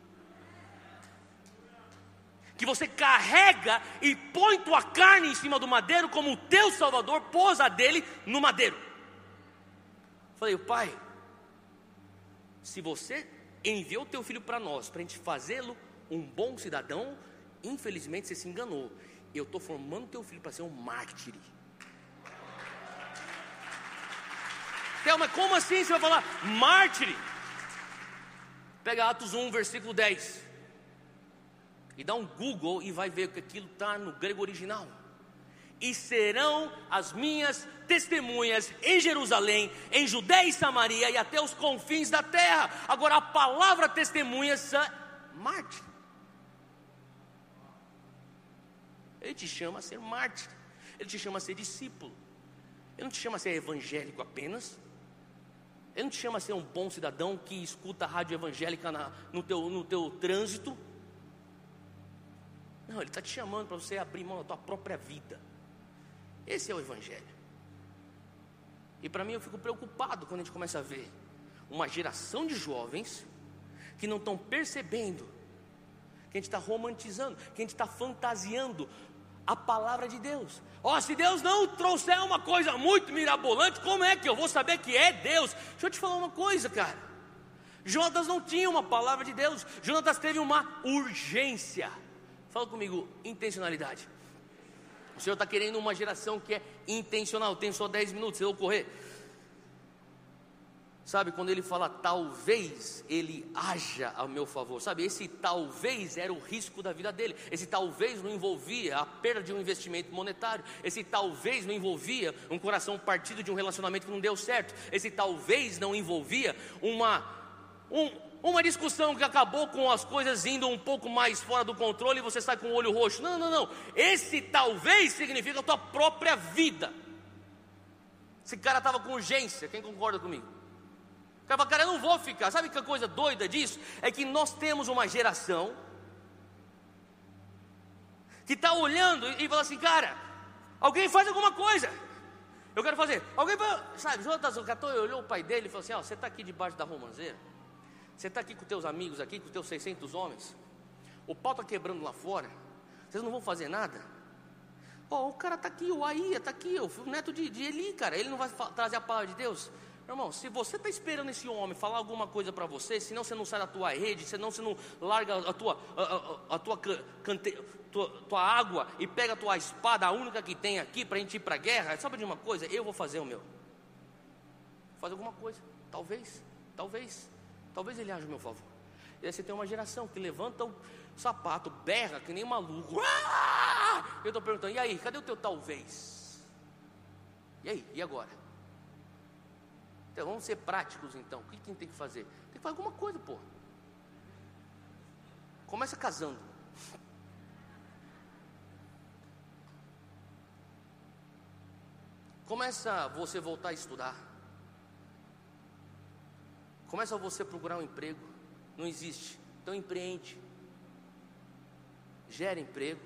[SPEAKER 2] que você carrega e põe tua carne em cima do madeiro, como o teu Salvador pôs a dele no madeiro. Falei, pai, se você enviou o teu filho para nós, para a gente fazê-lo um bom cidadão, infelizmente você se enganou. Eu estou formando o teu filho para ser um mártir. Theo, mas como assim você vai falar mártir? Pega Atos 1, versículo 10 e dá um Google e vai ver que aquilo está no grego original. E serão as minhas testemunhas em Jerusalém, em Judeia e Samaria e até os confins da terra. Agora a palavra testemunha é mártir. Ele te chama a ser mártir, ele te chama a ser discípulo. Ele não te chama a ser evangélico apenas. Ele não te chama a ser um bom cidadão que escuta a rádio evangélica no teu trânsito. Não, ele está te chamando para você abrir mão da tua própria vida. Esse é o evangelho. E para mim eu fico preocupado quando a gente começa a ver uma geração de jovens que não estão percebendo que a gente está romantizando, que a gente está fantasiando a palavra de Deus. Se Deus não trouxer uma coisa muito mirabolante, como é que eu vou saber que é Deus? Deixa eu te falar uma coisa, cara. Jonatas não tinha uma palavra de Deus. Jonatas teve uma urgência. Fala comigo, intencionalidade. O Senhor está querendo uma geração que é intencional. Tem só 10 minutos, eu vou correr. Sabe, quando ele fala talvez ele haja ao meu favor, sabe, esse talvez era o risco da vida dele. Esse talvez não envolvia a perda de um investimento monetário. Esse talvez não envolvia um coração partido de um relacionamento que não deu certo. Esse talvez não envolvia Uma discussão que acabou com as coisas indo um pouco mais fora do controle e você sai com o olho roxo. Não. Esse talvez significa a tua própria vida. Esse cara estava com urgência, quem concorda comigo? O cara fala, cara, eu não vou ficar. Sabe que a coisa doida disso? É que nós temos uma geração que está olhando e fala assim, cara, alguém faz alguma coisa. Eu quero fazer. Alguém faz, sabe, Jonas, o cara olhou o pai dele e falou assim, ó, você está aqui debaixo da romanceira. Você está aqui com teus amigos aqui, com teus 600 homens. O pau está quebrando lá fora. Vocês não vão fazer nada? O cara está aqui, o Aia está aqui, o neto de Eli, cara. Ele não vai trazer a palavra de Deus? Meu irmão, se você está esperando esse homem falar alguma coisa para você, senão você não sai da tua rede, senão você não larga a tua água e pega a tua espada, a única que tem aqui para a gente ir para a guerra, sabe de uma coisa? Eu vou fazer o meu. Vou fazer alguma coisa, talvez ele haja a meu favor. E aí você tem uma geração que levanta o sapato, berra que nem maluco. Eu estou perguntando, e aí, cadê o teu talvez? E aí, e agora? Então vamos ser práticos então. O que quem tem que fazer? Tem que fazer alguma coisa, pô. Começa casando. Começa você voltar a estudar. Começa você procurar um emprego. Não existe. Então empreende. Gera emprego.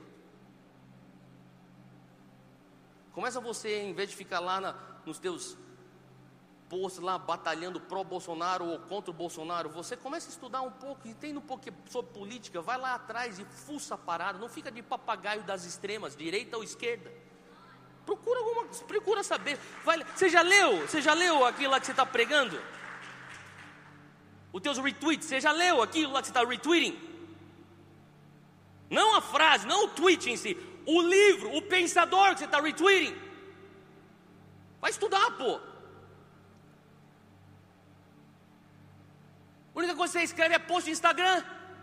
[SPEAKER 2] Começa você, em vez de ficar lá nos teus posts lá batalhando pró-Bolsonaro ou contra o Bolsonaro, você começa a estudar um pouco, entende um pouco sobre política, vai lá atrás e fuça a parada, não fica de papagaio das extremas, direita ou esquerda. Procura saber. Você já leu aquilo lá que você está pregando? Os teus retweets, você já leu aquilo lá que você está retweeting? Não a frase, não o tweet em si, o livro, o pensador que você está retweeting. Vai estudar, pô. A única coisa que você escreve é post no Instagram.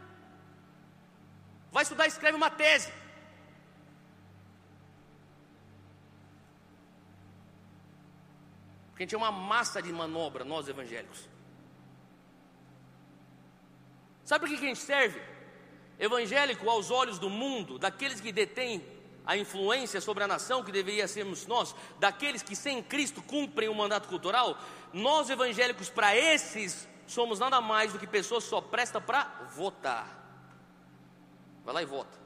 [SPEAKER 2] Vai estudar, escreve uma tese. Porque a gente é uma massa de manobra, nós evangélicos. Sabe por que a gente serve? Evangélico aos olhos do mundo, daqueles que detêm a influência sobre a nação, que deveria sermos nós, daqueles que sem Cristo cumprem o mandato cultural. Nós evangélicos, para esses, somos nada mais do que pessoas que só prestam para votar. Vai lá e vota.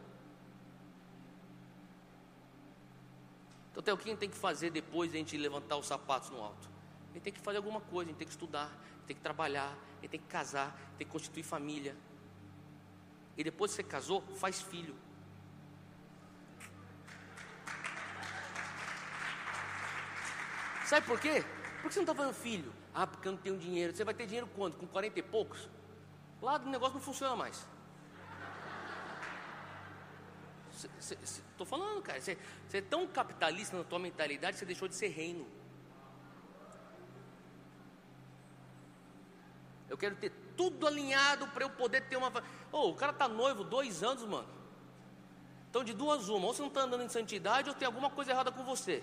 [SPEAKER 2] Então tem o que a gente tem que fazer depois de a gente levantar os sapatos no alto? A gente tem que fazer alguma coisa, a gente tem que estudar, a gente tem que trabalhar, a gente tem que casar, a gente tem que constituir família. E depois que você casou, faz filho. Sabe por quê? Por que você não está fazendo filho? Porque eu não tenho dinheiro. Você vai ter dinheiro quando? Com 40 e poucos? Lá o negócio não funciona mais. Estou falando, cara. Você é tão capitalista na tua mentalidade que você deixou de ser reino. Eu quero ter tudo alinhado para eu poder ter uma... O cara está noivo 2 anos, mano. Então de duas uma, ou você não está andando em santidade ou tem alguma coisa errada com você.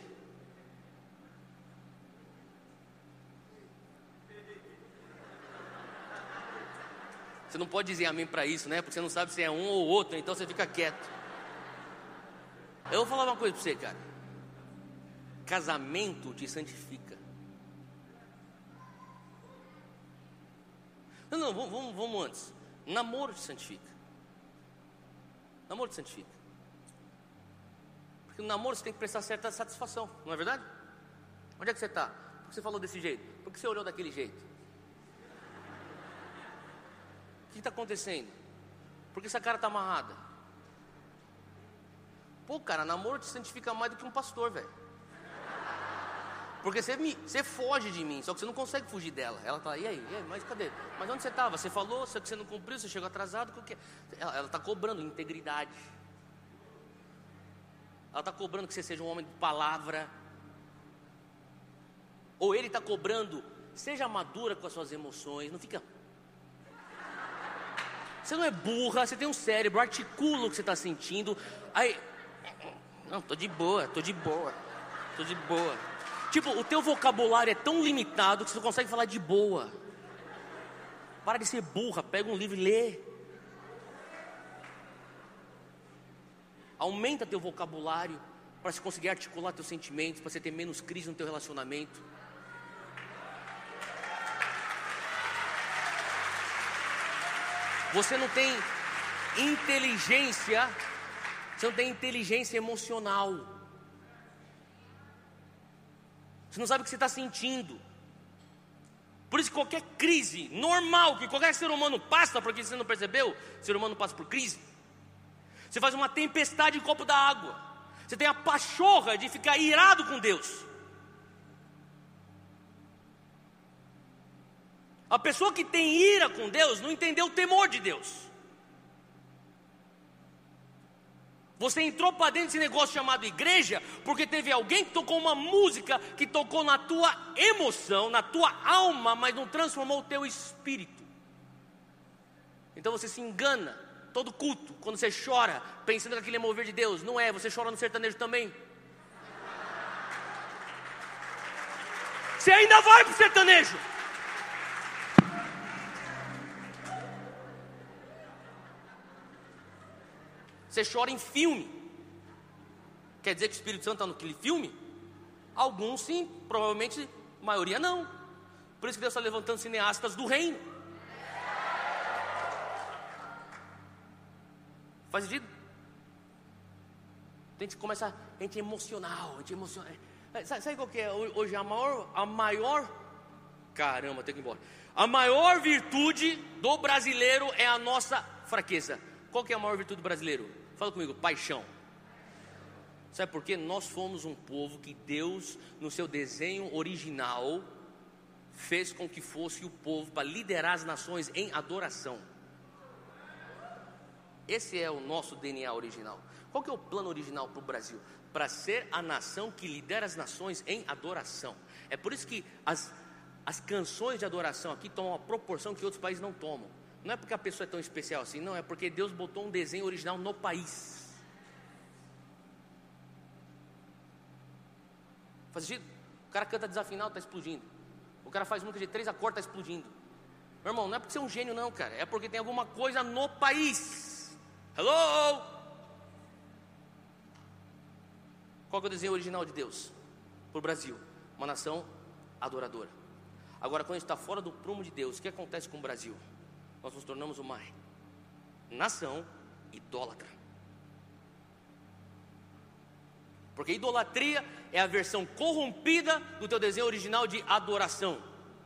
[SPEAKER 2] Você não pode dizer amém para isso, né? Porque você não sabe se é um ou outro, então você fica quieto. Eu vou falar uma coisa para você, cara. Casamento te santifica. Não, vamos antes. Namoro te santifica. Namoro te santifica. Porque no namoro você tem que prestar certa satisfação, não é verdade? Onde é que você está? Por que você falou desse jeito? Por que você olhou daquele jeito? O que está acontecendo? Por que essa cara está amarrada? Pô, cara, namoro te santifica mais do que um pastor, velho. Porque você foge de mim, só que você não consegue fugir dela. Ela está, e aí, mas cadê? Mas onde você estava? Você falou, só que você não cumpriu, você chegou atrasado. Ela está cobrando integridade. Ela está cobrando que você seja um homem de palavra. Ou ele está cobrando, seja madura com as suas emoções, não fica... Você não é burra, você tem um cérebro, articula o que você está sentindo. Aí, não, tô de boa. Tipo, o teu vocabulário é tão limitado que você não consegue falar de boa. para de ser burra, pega um livro e lê. Aumenta teu vocabulário para você conseguir articular teus sentimentos, para você ter menos crise no teu relacionamento. Você não tem inteligência, você não tem inteligência emocional. Você não sabe o que você está sentindo. Por isso qualquer crise normal que qualquer ser humano passa, porque você não percebeu, o ser humano passa por crise. Você faz uma tempestade em copo d'água. Você tem a pachorra de ficar irado com Deus. A pessoa que tem ira com Deus não entendeu o temor de Deus. Você entrou para dentro desse negócio chamado igreja porque teve alguém que tocou uma música que tocou na tua emoção, na tua alma, mas não transformou o teu espírito. Então você se engana todo culto, quando você chora, pensando que aquilo é mover de Deus. Não é, você chora no sertanejo também. Você ainda vai pro sertanejo. Você chora em filme. Quer dizer que o Espírito Santo está naquele filme? Alguns sim, provavelmente a maioria não. Por isso que Deus está levantando cineastas do reino. Faz sentido? A gente começa, a gente é emocional, Sabe qual que é hoje a maior, caramba, tem que ir embora. A maior virtude do brasileiro é a nossa fraqueza. Qual que é a maior virtude do brasileiro? Fala comigo, paixão. Sabe por quê? Nós fomos um povo que Deus, no seu desenho original, fez com que fosse o povo para liderar as nações em adoração. Esse é o nosso DNA original. Qual que é o plano original para o Brasil? Para ser a nação que lidera as nações em adoração. É por isso que as canções de adoração aqui tomam uma proporção que outros países não tomam. Não é porque a pessoa é tão especial assim, não, é porque Deus botou um desenho original no país. Faz sentido? O cara canta desafinado, está explodindo. O cara faz música de 3 acordes, está explodindo. Meu irmão, não é porque você é um gênio não, cara. É porque tem alguma coisa no país. Hello? Qual que é o desenho original de Deus para o Brasil? Uma nação adoradora. Agora, quando a gente está fora do prumo de Deus, o que acontece com o Brasil? Nós nos tornamos uma nação idólatra. Porque idolatria é a versão corrompida do teu desenho original de adoração.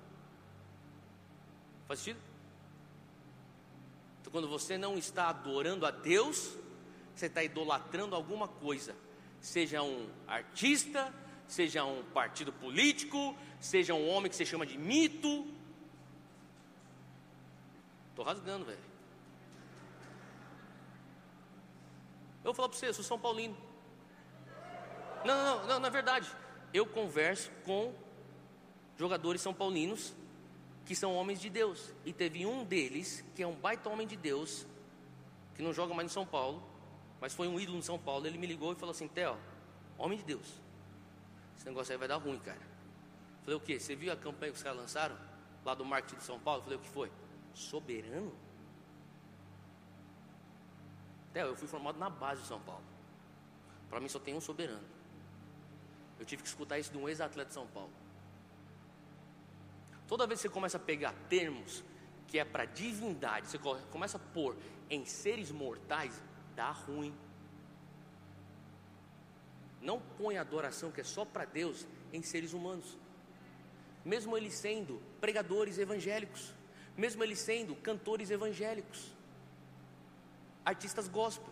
[SPEAKER 2] Faz sentido? Então quando você não está adorando a Deus, você está idolatrando alguma coisa. Seja um artista, seja um partido político, seja um homem que você chama de mito. Estou rasgando, velho. Eu vou falar para você, eu sou São Paulino. Não, na verdade, eu converso com jogadores são paulinos que são homens de Deus. E teve um deles, que é um baita homem de Deus, que não joga mais no São Paulo, mas foi um ídolo no São Paulo. Ele me ligou e falou assim: Theo, homem de Deus, esse negócio aí vai dar ruim, cara. Falei, o quê? Você viu a campanha que os caras lançaram? Lá do marketing de São Paulo? Falei, o que foi? Soberano? Theo, eu fui formado na base de São Paulo. Para mim só tem um soberano. Eu tive que escutar isso de um ex-atleta de São Paulo. Toda vez que você começa a pegar termos que é para divindade, você começa a pôr em seres mortais, dá ruim. Não põe adoração que é só para Deus em seres humanos. Mesmo eles sendo pregadores evangélicos, mesmo eles sendo cantores evangélicos, artistas gospel.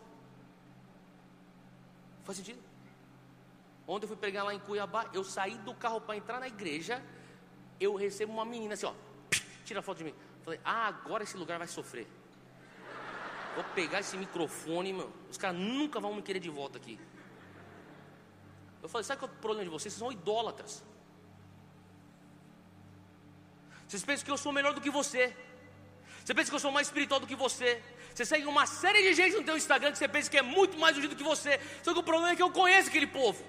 [SPEAKER 2] Faz sentido? Ontem eu fui pregar lá em Cuiabá, eu saí do carro para entrar na igreja, eu recebo uma menina assim, ó, tira a foto de mim. Falei, agora esse lugar vai sofrer. Vou pegar esse microfone, meu, os caras nunca vão me querer de volta aqui. Eu falei, sabe qual é o problema de vocês? Vocês são idólatras. Vocês pensam que eu sou melhor do que você. Você pensa que eu sou mais espiritual do que você. Você segue uma série de gente no teu Instagram que você pensa que é muito mais ungido do que você. Só que o problema é que eu conheço aquele povo.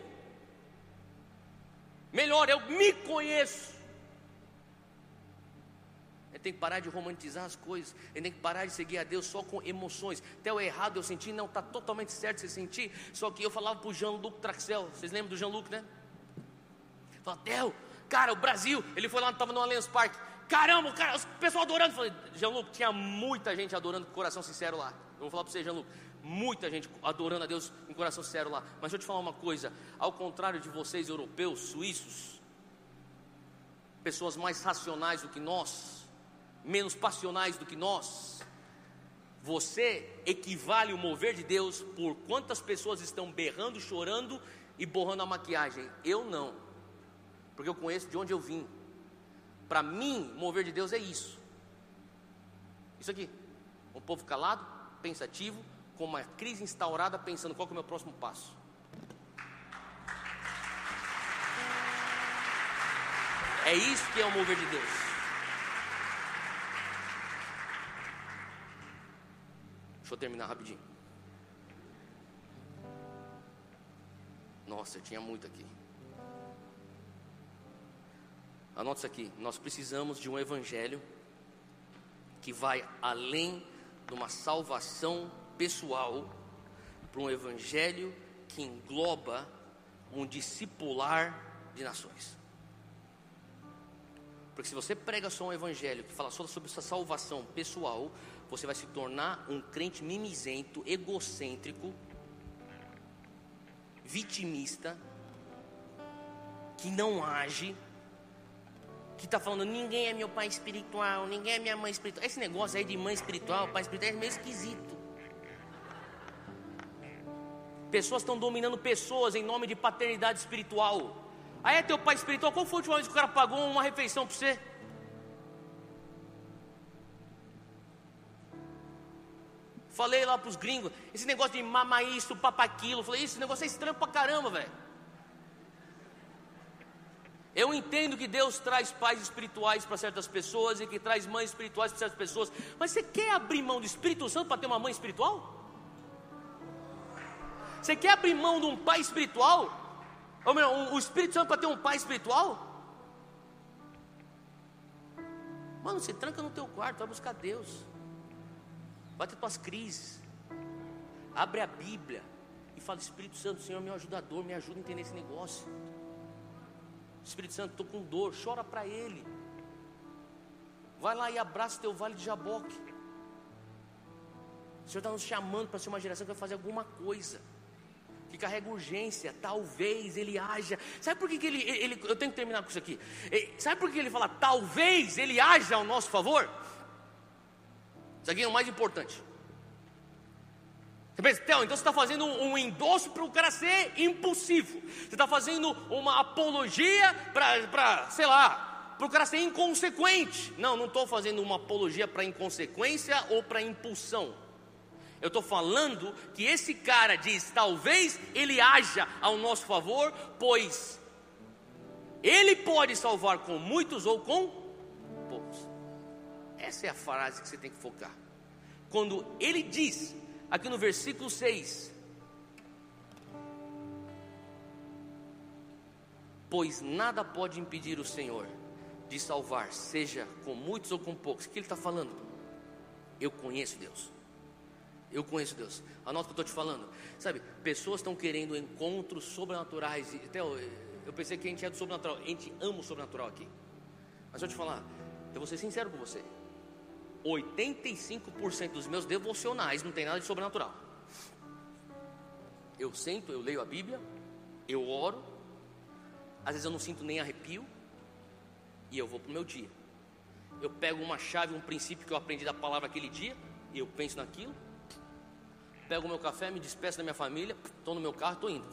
[SPEAKER 2] Melhor, eu me conheço. Ele tem que parar de romantizar as coisas. Ele tem que parar de seguir a Deus só com emoções. Theo, é errado eu sentir? Não, está totalmente certo você sentir. Só que eu falava para o Jean-Luc Traxel. Vocês lembram do Jean-Luc, né? Falava, Theo, cara, o Brasil. Ele foi lá, estava no Allianz Parque. Caramba, cara, o pessoal adorando. Eu falei, Jean-Luc, tinha muita gente adorando com coração sincero lá. Eu vou falar para você, Jean-Luc, muita gente adorando a Deus em coração sincero lá. Mas deixa eu te falar uma coisa. Ao contrário de vocês, europeus, suíços, pessoas mais racionais do que nós, menos passionais do que nós, você equivale o mover de Deus por quantas pessoas estão berrando, chorando e borrando a maquiagem. Eu não, porque eu conheço de onde eu vim. Para mim, mover de Deus é isso. Isso aqui, um povo calado, pensativo, com uma crise instaurada, pensando qual que é o meu próximo passo. É isso que é o mover de Deus. Deixa eu terminar rapidinho. Nossa, eu tinha muito aqui. Anota isso aqui. Nós precisamos de um evangelho que vai além de uma salvação pessoal, para um evangelho que engloba um discipular de nações. Porque se você prega só um evangelho que fala só sobre essa salvação pessoal, você vai se tornar um crente mimizento, egocêntrico, vitimista, que não age, que está falando, ninguém é meu pai espiritual, ninguém é minha mãe espiritual. Esse negócio aí de mãe espiritual, pai espiritual, é meio esquisito. Pessoas estão dominando pessoas em nome de paternidade espiritual. Aí é teu pai espiritual, qual foi a última vez que o cara pagou uma refeição para você? Falei lá para os gringos, esse negócio de mamar isso, papaquilo, falei, esse negócio é estranho pra caramba, velho. Eu entendo que Deus traz pais espirituais para certas pessoas e que traz mães espirituais para certas pessoas, mas você quer abrir mão do Espírito Santo para ter uma mãe espiritual? Você quer abrir mão de um pai espiritual? Ou melhor, o Espírito Santo para ter um pai espiritual? Mano, você tranca no teu quarto, vai buscar Deus, vai ter tuas crises, abre a Bíblia e fala, Espírito Santo, Senhor, meu ajudador, me ajuda a entender esse negócio. Espírito Santo, estou com dor, chora para Ele. Vai lá e abraça teu vale de Jaboque. O Senhor está nos chamando para ser uma geração que vai fazer alguma coisa, que carrega urgência. Talvez Ele haja. Sabe por que ele eu tenho que terminar com isso aqui. Sabe por que Ele fala, talvez Ele haja ao nosso favor? Isso aqui é o mais importante. Você pensa, Theo, então você está fazendo um endosso para o cara ser impulsivo. Você está fazendo uma apologia para, sei lá, para o cara ser inconsequente. Não estou fazendo uma apologia para inconsequência ou para impulsão. Eu estou falando que esse cara diz, talvez ele haja ao nosso favor, pois ele pode salvar com muitos ou com poucos. Essa é a frase que você tem que focar. Quando ele diz, aqui no versículo 6, pois nada pode impedir o Senhor de salvar, seja com muitos ou com poucos. O que ele está falando? Eu conheço Deus. Eu conheço Deus. Anota o que eu estou te falando. Sabe, pessoas estão querendo encontros sobrenaturais. Até eu pensei que a gente é do sobrenatural. A gente ama o sobrenatural aqui. Mas deixa eu te falar, eu vou ser sincero com você. 85% dos meus devocionais não tem nada de sobrenatural. Eu sento, eu leio a Bíblia, eu oro, às vezes eu não sinto nem arrepio, e eu vou para o meu dia. Eu pego uma chave, um princípio que eu aprendi da palavra aquele dia, e eu penso naquilo, pego o meu café, me despeço da minha família, estou no meu carro, estou indo. O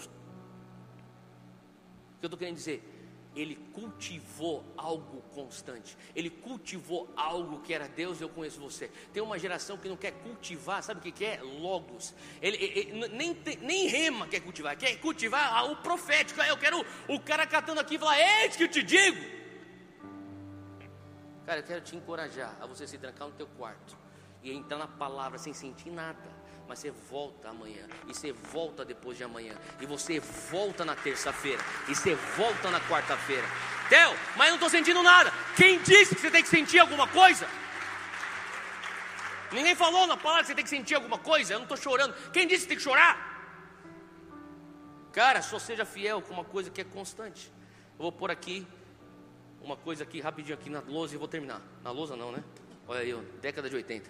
[SPEAKER 2] que eu estou querendo dizer? Ele cultivou algo constante. Ele cultivou algo que era Deus. Eu conheço você. Tem uma geração que não quer cultivar. Sabe o que é? Logos. Ele nem rema quer cultivar. Quer cultivar o profético. Eu quero o cara catando aqui e falar, eis que eu te digo. Cara, eu quero te encorajar a você se trancar no teu quarto e entrar na palavra sem sentir nada. Mas você volta amanhã, e você volta depois de amanhã, e você volta na terça-feira, e você volta na quarta-feira. Theo, mas eu não estou sentindo nada. Quem disse que você tem que sentir alguma coisa? Ninguém falou na palavra que você tem que sentir alguma coisa. Eu não estou chorando. Quem disse que tem que chorar? Cara, só seja fiel com uma coisa que é constante. Eu vou pôr aqui uma coisa aqui rapidinho aqui na lousa e vou terminar. Na lousa não, né? Olha aí, década de 80.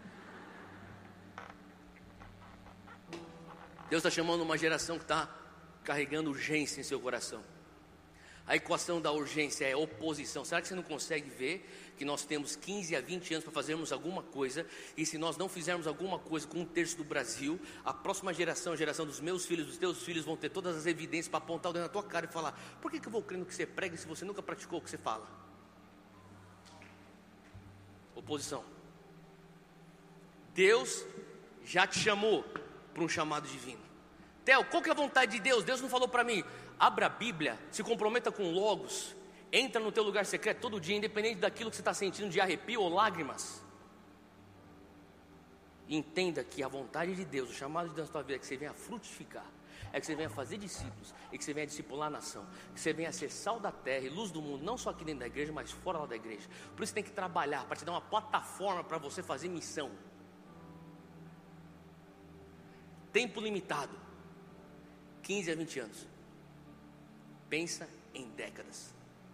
[SPEAKER 2] Deus está chamando uma geração que está carregando urgência em seu coração. A equação da urgência é oposição. Será que você não consegue ver que nós temos 15 a 20 anos para fazermos alguma coisa, e se nós não fizermos alguma coisa com 1/3 do Brasil, a próxima geração, a geração dos meus filhos, dos teus filhos, vão ter todas as evidências para apontar o dedo na tua cara e falar: por que eu vou crer no que você prega se você nunca praticou o que você fala? Oposição. Deus já te chamou para um chamado divino. Theo, qual que é a vontade de Deus? Deus não falou para mim: abra a Bíblia, se comprometa com Logos, entra no teu lugar secreto todo dia, independente daquilo que você está sentindo de arrepio ou lágrimas. Entenda que a vontade de Deus, o chamado de Deus na tua vida é que você venha frutificar, é que você venha fazer discípulos, e que você venha discipular a nação, que você venha ser sal da terra e luz do mundo, não só aqui dentro da igreja, mas fora lá da igreja. Por isso tem que trabalhar, para te dar uma plataforma para você fazer missão. Tempo limitado, 15 a 20 anos. Pensa em décadas.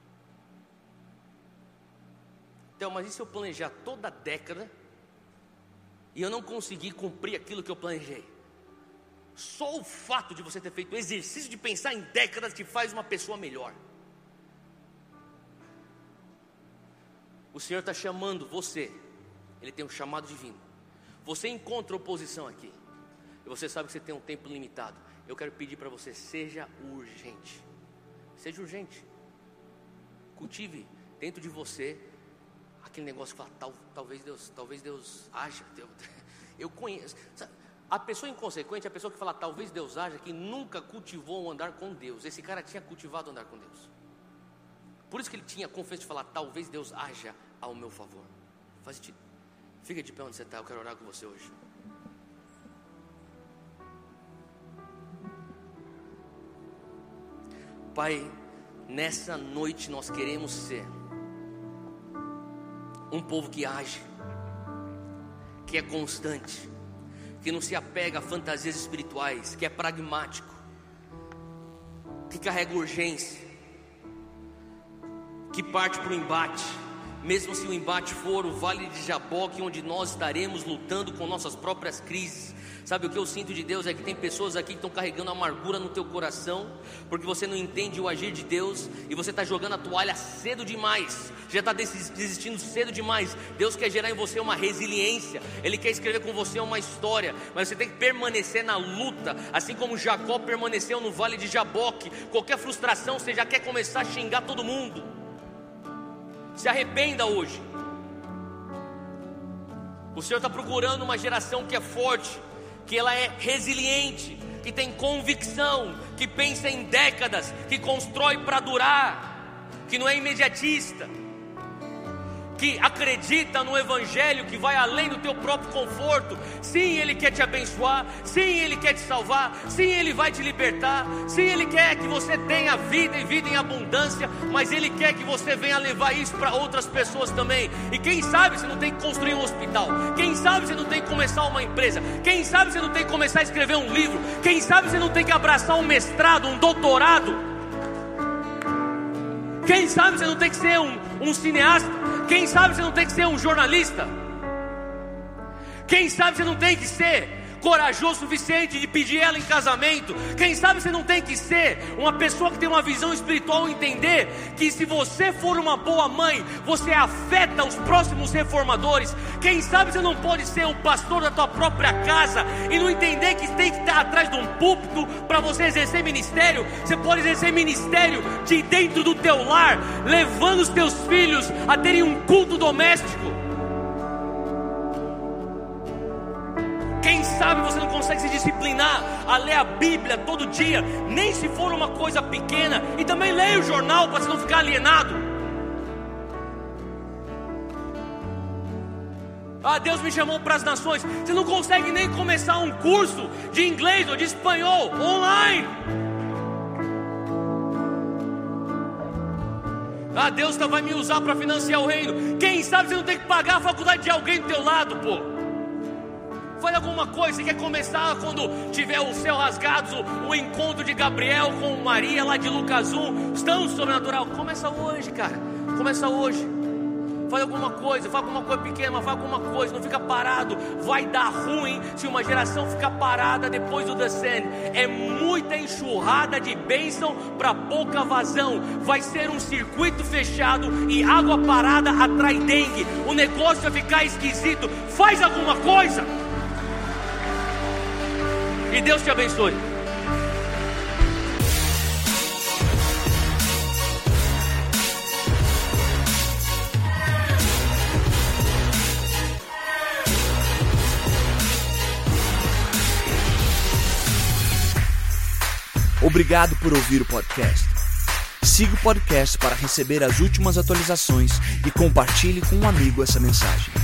[SPEAKER 2] Então, mas e se eu planejar toda a década e eu não conseguir cumprir aquilo que eu planejei? Só o fato de você ter feito o exercício de pensar em décadas te faz uma pessoa melhor. O Senhor está chamando você. Ele tem um chamado divino. Você encontra oposição aqui, e você sabe que você tem um tempo limitado. Eu quero pedir para você: seja urgente. Seja urgente. Cultive dentro de você aquele negócio que fala: talvez Deus haja. Eu conheço. A pessoa inconsequente é a pessoa que fala talvez Deus haja, que nunca cultivou o andar com Deus. Esse cara tinha cultivado o andar com Deus. Por isso que ele tinha confiança de falar: talvez Deus haja ao meu favor. Faz sentido. Fica de pé onde você está, eu quero orar com você hoje. Pai, nessa noite nós queremos ser um povo que age, que é constante, que não se apega a fantasias espirituais, que é pragmático, que carrega urgência, que parte para o embate, mesmo se o embate for o vale de Jaboque, onde nós estaremos lutando com nossas próprias crises. Sabe o que eu sinto de Deus? É que tem pessoas aqui que estão carregando amargura no teu coração, porque você não entende o agir de Deus, e você está jogando a toalha cedo demais, já está desistindo cedo demais. Deus quer gerar em você uma resiliência, Ele quer escrever com você uma história, mas você tem que permanecer na luta, assim como Jacó permaneceu no vale de Jaboque. Qualquer frustração, você já quer começar a xingar todo mundo. Se arrependa hoje. O Senhor está procurando uma geração que é forte, que ela é resiliente, que tem convicção, que pensa em décadas, que constrói para durar, que não é imediatista, que acredita no Evangelho que vai além do teu próprio conforto. Sim, Ele quer te abençoar, sim, Ele quer te salvar, sim, Ele vai te libertar, sim, Ele quer que você tenha vida e vida em abundância, mas Ele quer que você venha levar isso para outras pessoas também. E quem sabe você não tem que construir um hospital, quem sabe você não tem que começar uma empresa, quem sabe você não tem que começar a escrever um livro, quem sabe você não tem que abraçar um mestrado, um doutorado, quem sabe você não tem que ser um cineasta, quem sabe você não tem que ser um jornalista, quem sabe você não tem que ser corajoso o suficiente de pedir ela em casamento, quem sabe você não tem que ser uma pessoa que tem uma visão espiritual, entender que se você for uma boa mãe, você afeta os próximos reformadores. Quem sabe você não pode ser o pastor da tua própria casa e não entender que tem que estar atrás de um púlpito para você exercer ministério. Você pode exercer ministério de dentro do teu lar, levando os teus filhos a terem um culto doméstico. Quem sabe você não consegue se disciplinar a ler a Bíblia todo dia, nem se for uma coisa pequena, e também leia o jornal para você não ficar alienado. Ah, Deus me chamou para as nações. Você não consegue nem começar um curso de inglês ou de espanhol online. Ah, Deus vai me usar para financiar o reino. Quem sabe você não tem que pagar a faculdade de alguém do teu lado, pô. Faz alguma coisa. Você quer começar quando tiver o céu rasgado, o encontro de Gabriel com Maria lá de Lucas 1, tão sobrenatural. Começa hoje, cara. Começa hoje. Faz alguma coisa pequena, mas faz alguma coisa. Não fica parado. Vai dar ruim se uma geração ficar parada depois do descend. É muita enxurrada de bênção para pouca vazão. Vai ser um circuito fechado e água parada atrai dengue. O negócio vai ficar esquisito. Faz alguma coisa. E Deus te abençoe.
[SPEAKER 1] Obrigado por ouvir o podcast. Siga o podcast para receber as últimas atualizações e compartilhe com um amigo essa mensagem.